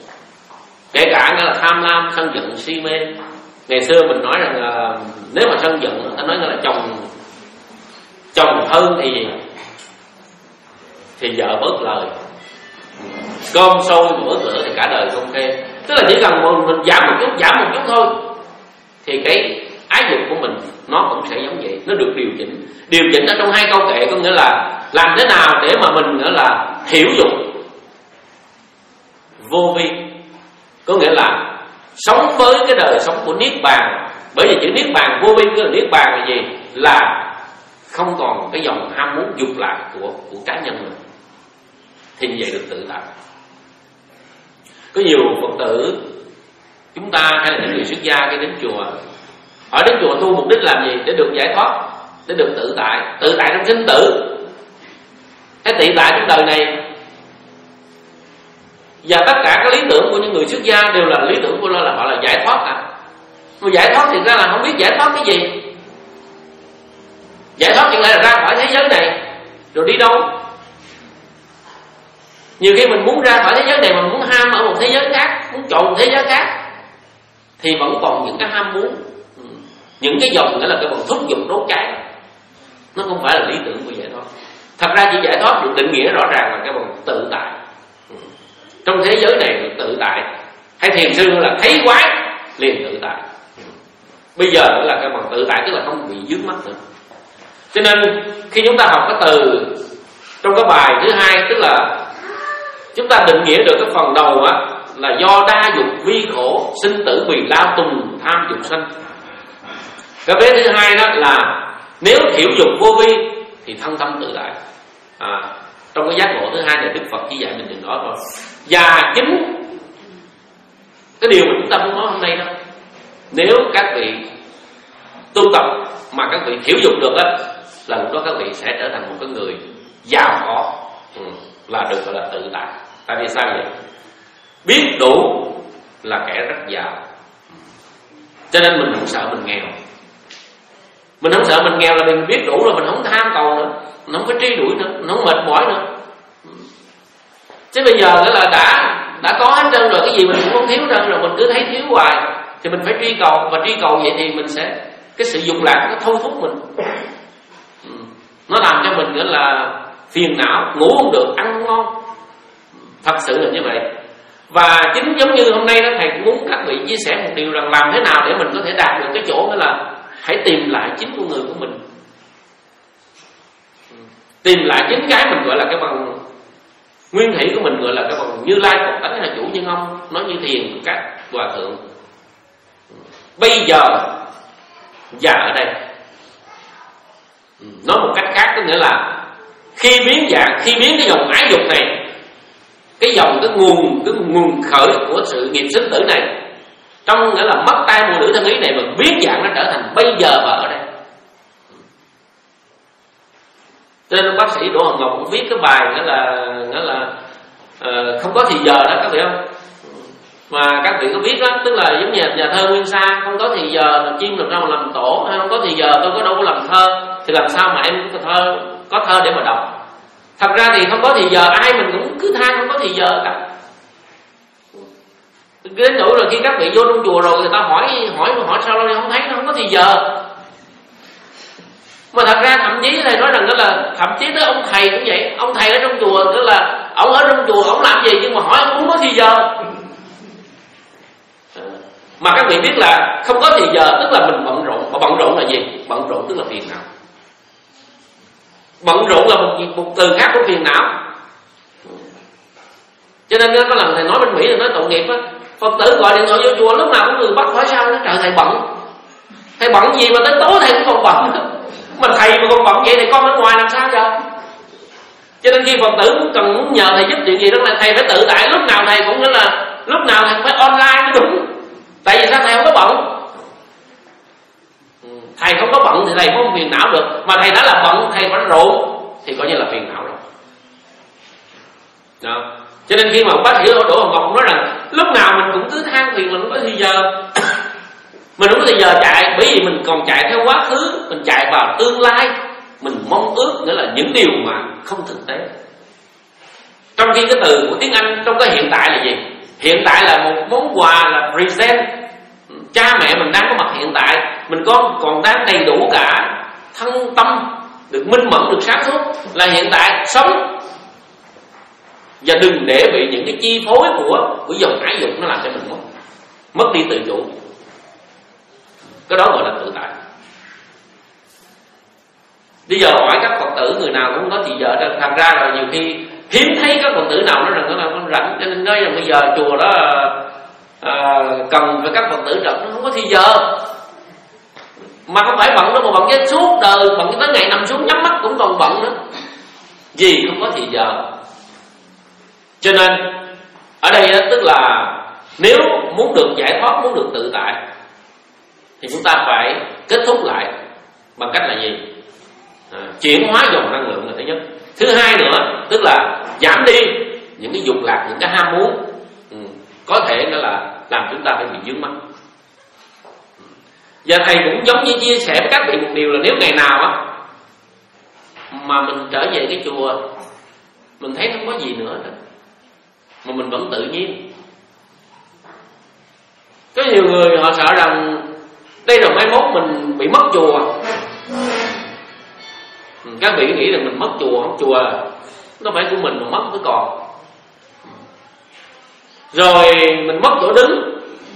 kể cả nghĩa là tham lam, sân giận, si mê. Ngày xưa mình nói rằng là nếu mà sân giận, ta nói là chồng hơn thì gì? Thì vợ bớt lời, cơm sôi mà bớt lửa thì cả đời không khê. Tức là chỉ cần mình giảm một chút thôi thì cái ái dục của mình nó cũng sẽ giống vậy, nó được điều chỉnh ở trong hai câu kệ. Có nghĩa là làm thế nào để mà mình nghĩa là hiểu dục vô vi, có nghĩa là sống với cái đời sống của niết bàn. Bởi vì chữ niết bàn vô vi, cái niết bàn là gì? Là không còn cái dòng ham muốn dục lạc của cá nhân mình, thì như vậy được tự tại. Có nhiều Phật tử chúng ta hay là những người xuất gia khi đến chùa, ở đến chùa tu mục đích làm gì? Để được giải thoát, để được tự tại trong sinh tử. Cái tự tại trong đời này, và tất cả các lý tưởng của những người xuất gia đều là lý tưởng của nó là họ là giải thoát cả. Mà giải thoát thì ra là không biết giải thoát cái gì. Giải thoát chẳng lẽ là ra khỏi thế giới này rồi đi đâu? Nhiều khi mình muốn ra khỏi thế giới này, mình muốn ham ở một thế giới khác, muốn chọn một thế giới khác, thì vẫn còn những cái ham muốn, những cái dòng nghĩa là cái phần thúc giục đốt cháy. Nó không phải là lý tưởng của giải thoát. Thật ra chỉ giải thoát được định nghĩa rõ ràng là cái phần tự tại. Trong thế giới này được tự tại, hay thiền sư là thấy quái liền tự tại. Bây giờ nữa là cái phần tự tại, tức là không bị dướng mắt nữa. Cho nên khi chúng ta học cái từ trong cái bài thứ hai, tức là chúng ta định nghĩa được cái phần đầu á, là do đa dục vi khổ, sinh tử bì lao tùng tham dục sanh. Cái vế thứ hai đó là nếu thiểu dục vô vi thì thân tâm tự tại. Trong cái giác ngộ thứ hai này Đức Phật chỉ dạy mình đừng nói thôi. Và chính cái điều mà chúng ta muốn nói hôm nay đó, nếu các vị tu tập mà các vị thiểu dục được á, là lúc đó các vị sẽ trở thành một cái người giàu có, là được gọi là tự tại. Tại vì sao vậy? Biết đủ là kẻ rất giàu. Cho nên mình không sợ mình nghèo. Mình không sợ mình nghèo là mình biết đủ rồi, mình không tham cầu nữa, mình không có truy đuổi nữa, mình không mệt mỏi nữa. Chứ bây giờ là đã có hết trơn rồi, cái gì mình cũng không thiếu trơn rồi, mình cứ thấy thiếu hoài thì mình phải truy cầu, và truy cầu vậy thì mình sẽ, cái sự dục lạc nó thôi thúc mình, nó làm cho mình nghĩa là phiền não, ngủ không được, ăn không ngon. Thật sự là như vậy. Và chính giống như hôm nay đó, thầy cũng muốn các vị chia sẻ một điều rằng làm thế nào để mình có thể đạt được cái chỗ đó là hãy tìm lại chính con người của mình, tìm lại chính cái mình gọi là cái bằng nguyên thủy của mình, gọi là cái bằng Như Lai Phật tánh hay là chủ nhân ông, nói như thiền các hòa thượng. Bây giờ và ở đây, nói một cách khác có nghĩa là khi biến dạng, khi biến cái dòng ái dục này, cái dòng cái nguồn khởi của sự nghiệp sinh tử này, trong nghĩa là mất tay mùa nữ thân ý này, mà biến dạng nó trở thành bây giờ và ở đây. Cho nên bác sĩ Đỗ Hồng Ngọc cũng viết cái bài nghĩa là không có thì giờ đó các vị không? Mà các vị có biết đó, tức là giống như nhà thơ Nguyên Sa, không có thì giờ là chim làm sao mà làm tổ, hay không có thì giờ tôi có đâu có làm thơ, thì làm sao mà em có thơ để mà đọc. Thật ra thì không có thì giờ, ai mình cũng cứ than không có thì giờ cả. Đến nỗi rồi khi các vị vô trong chùa rồi, người ta hỏi sao lâu nay không thấy, nó không có thì giờ. Mà thật ra thậm chí thầy nói rằng đó là thậm chí tới ông thầy cũng vậy. Ông thầy ở trong chùa tức là ông ở trong chùa ông làm gì nhưng mà hỏi ông không có thì giờ. Mà các vị biết là không có thì giờ tức là mình bận rộn. Mà bận rộn là gì? Bận rộn tức là phiền não. Bận rộn là một từ khác của phiền não. Cho nên có lần thầy nói bên Mỹ là nói tội nghiệp á, Phật tử gọi điện thoại vô chùa lúc nào cũng người bắt hỏi sao, nó trời thầy bận. Thầy bận gì mà tới tối thầy cũng còn bận. Mà thầy mà còn bận vậy thì con ở ngoài làm sao giờ? Cho nên khi Phật tử muốn nhờ thầy giúp chuyện gì đó là thầy phải tự tại, lúc nào thầy cũng nói là lúc nào thầy cũng phải online mới đúng. Tại vì sao thầy không có bận? Thầy không có bận thì thầy không phiền não được. Mà thầy đã là bận, thầy bận rộn thì coi như là phiền não rồi. Đó. Cho nên khi mà bác sĩ Đỗ Hồng Ngọc nói rằng lúc nào mình cũng cứ than phiền mình không có thì giờ. Mình không có thì giờ chạy, bởi vì mình còn chạy theo quá khứ, mình chạy vào tương lai, mình mong ước nghĩa là những điều mà không thực tế. Trong khi cái từ của tiếng Anh trong cái hiện tại là gì? Hiện tại là một món quà, là present. Cha mẹ mình đang có mặt hiện tại, mình còn đang đầy đủ cả thân tâm, được minh mẫn, được sáng suốt, là hiện tại sống. Và đừng để bị những cái chi phối của dòng ái dục nó làm cho mình mất đi tự chủ. Cái đó gọi là tự tại. Bây giờ hỏi các Phật tử người nào cũng có thì giờ, thành ra là nhiều khi hiếm thấy các Phật tử nào nói rằng nó không rảnh, cho nên nói rằng bây giờ chùa đó cần phải các Phật tử trực, nó không có thì giờ. Mà không phải bận đâu, mà bận cái suốt đời, bận tới ngày nằm xuống nhắm mắt cũng còn bận nữa. Vì không có thì giờ. Cho nên ở đây đó, tức là nếu muốn được giải thoát, muốn được tự tại, thì chúng ta phải kết thúc lại bằng cách là gì? Chuyển hóa dòng năng lượng là thứ nhất. Thứ hai nữa, tức là giảm đi những cái dục lạc, những cái ham muốn có thể nó là làm chúng ta phải bị vướng mắc. Và thầy cũng giống như chia sẻ với các vị một điều là nếu ngày nào á mà mình trở về cái chùa, mình thấy không có gì nữa đó, mà mình vẫn tự nhiên. Có nhiều người họ sợ rằng đây rồi mai mốt mình bị mất chùa. Các vị nghĩ rằng mình mất chùa, không, chùa nó phải của mình mà mất mới còn. Rồi mình mất chỗ đứng,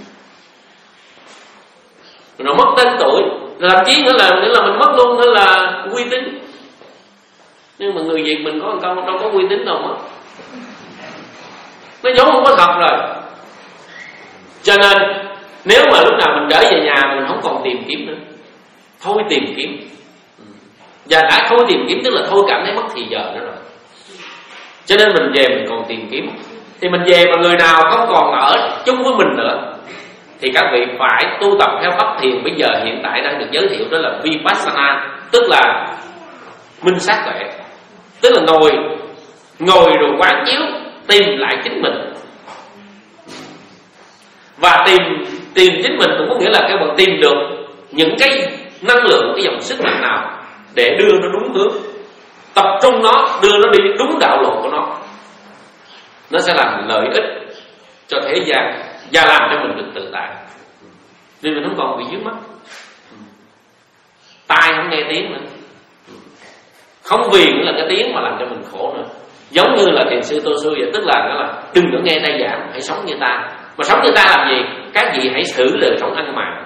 rồi mất tên tuổi, rồi thậm chí nữa là mình mất luôn nữa là uy tín. Nhưng mà người Việt mình có một câu đâu có uy tín đâu mất, nó giống không có thật rồi. Cho nên nếu mà lúc nào mình trở về nhà mình không còn tìm kiếm nữa, thôi tìm kiếm. Và đã thôi tìm kiếm tức là thôi cảm thấy mất thì giờ nữa rồi. Cho nên mình về mình còn tìm kiếm. Thì mình về mà người nào không còn ở chung với mình nữa thì các vị phải tu tập theo pháp thiền bây giờ hiện tại đang được giới thiệu, đó là Vipassana, tức là minh sát tuệ. Tức là ngồi rồi quán chiếu, tìm lại chính mình. Và tìm chính mình cũng có nghĩa là các bạn tìm được những cái năng lượng, cái dòng sức mạnh nào để đưa nó đúng hướng, tập trung nó, đưa nó đi đúng đạo lộ của nó. Nó sẽ làm lợi ích cho thế gian và làm cho mình được tự tại. Nên mình không còn bị vướng mắc. Tai không nghe tiếng nữa, không vì nữa là cái tiếng mà làm cho mình khổ nữa. Giống như là thiền sư Tô Sư vậy, tức là đừng có nghe ta giảng, hãy sống như ta. Mà sống như ta làm gì? Các vị hãy xử đời sống ăn mày.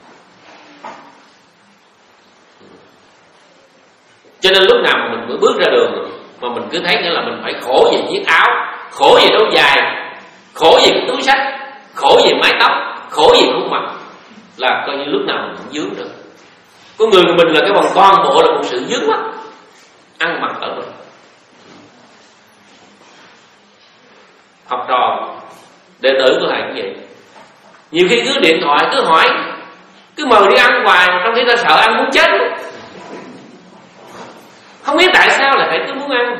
Cho nên lúc nào mà mình mới bước ra đường mà mình cứ thấy nghĩa là mình phải khổ về chiếc áo, khổ về đôi giày, khổ về cái túi xách, khổ về mái tóc, khổ về khuôn mặt, là coi như lúc nào mình cũng dướng được. Có người của mình là cái bằng toàn bộ là một sự dướng mắt, ăn mặc ở mình. Học trò đệ tử của thầy cũng vậy, nhiều khi cứ điện thoại cứ hỏi, cứ mời đi ăn hoài mà trong khi ta sợ ăn muốn chết. Không biết tại sao lại phải cứ muốn ăn.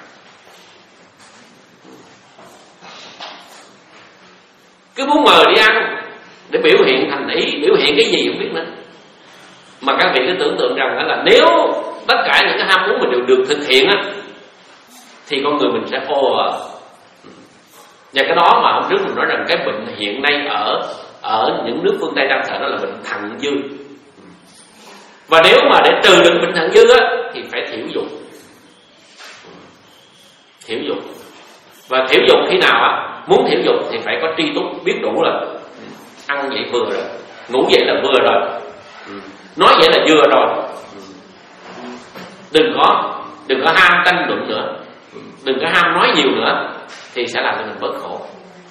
Cứ muốn mời đi ăn để biểu hiện thành ý, biểu hiện cái gì không biết nữa. Mà các vị cứ tưởng tượng rằng là nếu tất cả những cái ham muốn mình đều được thực hiện á, thì con người mình sẽ over. Và cái đó mà hôm trước mình nói rằng cái bệnh hiện nay ở những nước phương Tây đang sợ đó là bệnh thận dư. Và nếu mà để trừ được bệnh thận dư á thì phải thiểu dục. Thiểu dục. Và thiểu dục khi nào á? Muốn thiểu dục thì phải có tri túc, biết đủ rồi. Ăn vậy vừa rồi, ngủ vậy là vừa rồi, nói vậy là vừa rồi. Đừng có ham tranh luận nữa, đừng có ham nói nhiều nữa, thì sẽ làm cho mình bớt khổ.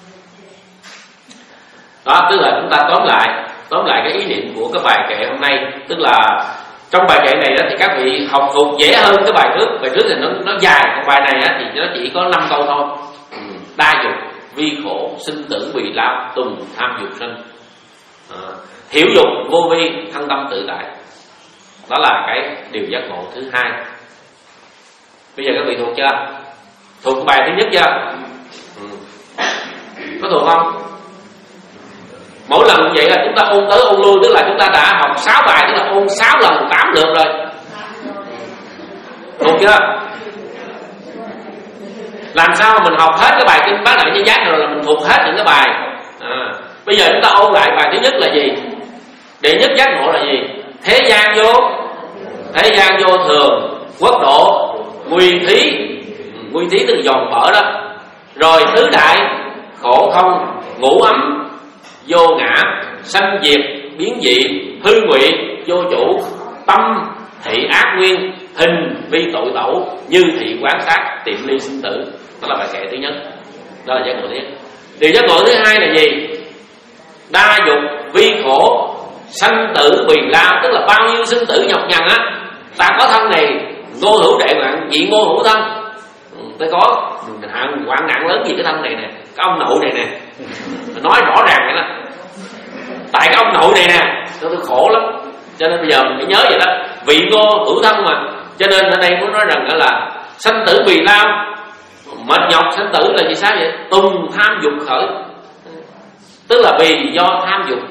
Đó, tức là chúng ta tóm lại cái ý niệm của cái bài kệ hôm nay. Tức là trong bài kệ này đó thì các vị học thuộc dễ hơn cái bài trước. Bài trước thì nó dài, còn bài này á, thì nó chỉ có 5 câu thôi. Đa dục, vi khổ, sinh tử bị lão, tùng tham dục sinh. Hiểu dục, vô vi, thân tâm tự tại. Đó là cái điều giác ngộ thứ hai. Bây giờ các vị thuộc chưa? Thuộc bài thứ nhất chưa? Có thuộc không? Mỗi lần như vậy là chúng ta ôn tới ôn lui, tức là chúng ta đã học 6 bài, tức là ôn 6 lần 8 lượt rồi. Thuộc chưa? Làm sao mà mình học hết cái bài kinh Bát Đại Nhân Giác rồi là mình thuộc hết những cái bài. Bây giờ chúng ta ôn lại bài thứ nhất là gì? Đệ nhất giác ngộ là gì? Thế gian vô thường, quốc độ, nguyên thí từ giòn vỡ đó. Rồi tứ đại, khổ không, ngũ ấm, vô ngã, sanh diệt, biến dị, hư ngụy, vô chủ, tâm thị ác nguyên, hình vi tội tẩu, như thị quán sát, tiệm ly sinh tử. Đó là bài kệ thứ nhất. Đó là giác ngộ thứ nhất. Điều giác ngộ thứ hai là gì? Đa dục vi khổ, sanh tử vì lao. Tức là bao nhiêu sinh tử nhọc nhằn á, ta có thân này ngô hữu đệ mạng, dị ngô hữu thân. Tôi có hoạn nạn lớn gì cái thân này nè, cái ông nội này nè, nói rõ ràng vậy đó. Tại cái ông nội này nè tôi khổ lắm, cho nên bây giờ mình phải nhớ vậy đó. Vị ngô hữu thân mà, cho nên ở đây muốn nói rằng đó là sanh tử vì lao, mệt nhọc sanh tử là vì sao vậy? Tùng tham dục khởi, tức là vì do tham dục.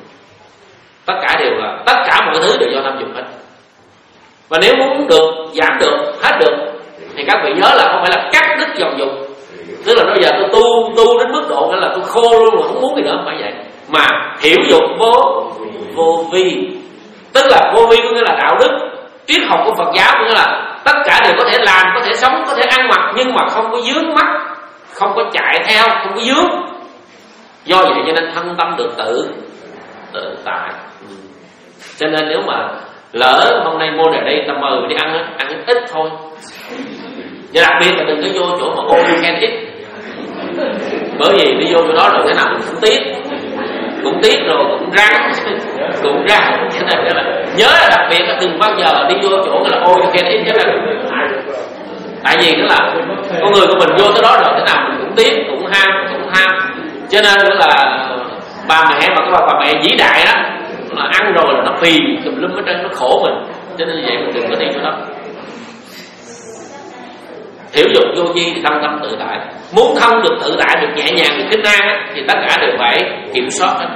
Tất cả mọi thứ đều do tham dục hết. Và nếu muốn được, giảm được, hết được thì các vị nhớ là không phải là cắt đứt dòng dục. Tức là bây giờ tôi tu đến mức độ là tôi khô luôn rồi, không muốn gì nữa, không phải vậy. Mà hiểu dục vô vi. Tức là vô vi có nghĩa là đạo đức, triết học của Phật giáo, có nghĩa là tất cả đều có thể làm, có thể sống, có thể ăn mặc, nhưng mà không có dướng mắt, không có chạy theo, không có dướng. Do vậy cho nên thân tâm được tự tại. Cho nên nếu mà lỡ hôm nay mua này đây ta mời đi ăn ít thôi. Và đặc biệt là đừng có vô chỗ mà ôn khen ít. Bởi vì đi vô chỗ đó rồi thế nào mình cũng tiếc rồi cũng răng cho nên là nhớ là đặc biệt là đừng bao giờ đi vô chỗ là ôn khen ít. Chứ là tại vì đó là con người của mình vô tới đó rồi thế nào mình cũng tiếc, cũng ham. Cho nên là bà mẹ mà có bà mẹ vĩ đại đó là ăn rồi là nó phì tùm lum ở trên, nó khổ mình. Cho nên vậy mình đừng có đi chỗ đó. Hiểu dục vô vi thì tâm tự tại. Muốn thân được tự tại, được nhẹ nhàng, được kinh an thì tất cả đều phải kiểm soát hết.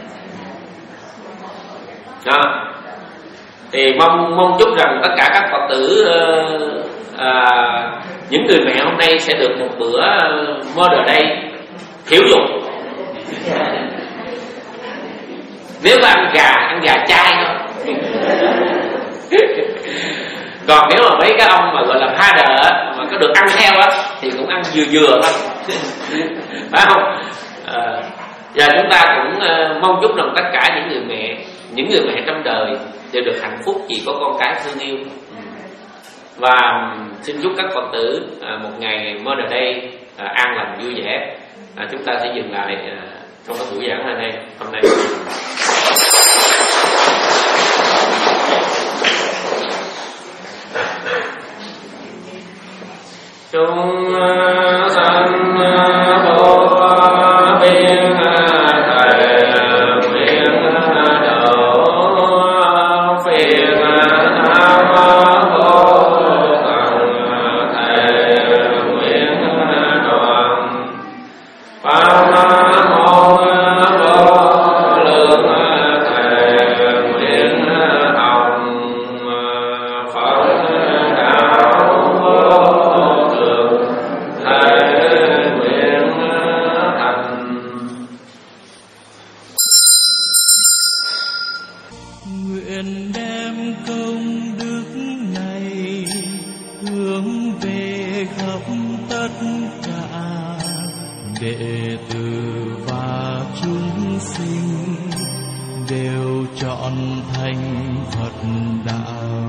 Đó. Thì mong chúc rằng tất cả các Phật tử, những người mẹ hôm nay sẽ được một bữa Mother Day hiểu dục. Nếu mà ăn gà chay thôi. Còn nếu mà mấy cái ông mà gọi là father mà có được ăn theo á thì cũng ăn vừa thôi. Phải không? Và chúng ta cũng mong chúc rằng tất cả những người mẹ trong đời đều được hạnh phúc vì có con cái thương yêu. Và xin chúc các Phật tử một ngày Mother Day an lành vui vẻ. Chúng ta sẽ dừng lại trong cái buổi giảng hôm nay. Chúng sanh vô biên thệ nguyện độ phiền não vô tận thệ nguyện đoạn pháp môn vô lượng thệ nguyện hồng Phật đạo vô thượng thệ nguyện thành. Nguyện đem công đức này hướng về khắp tất cả đệ tử và chúng sinh đều trọn thành Phật đạo.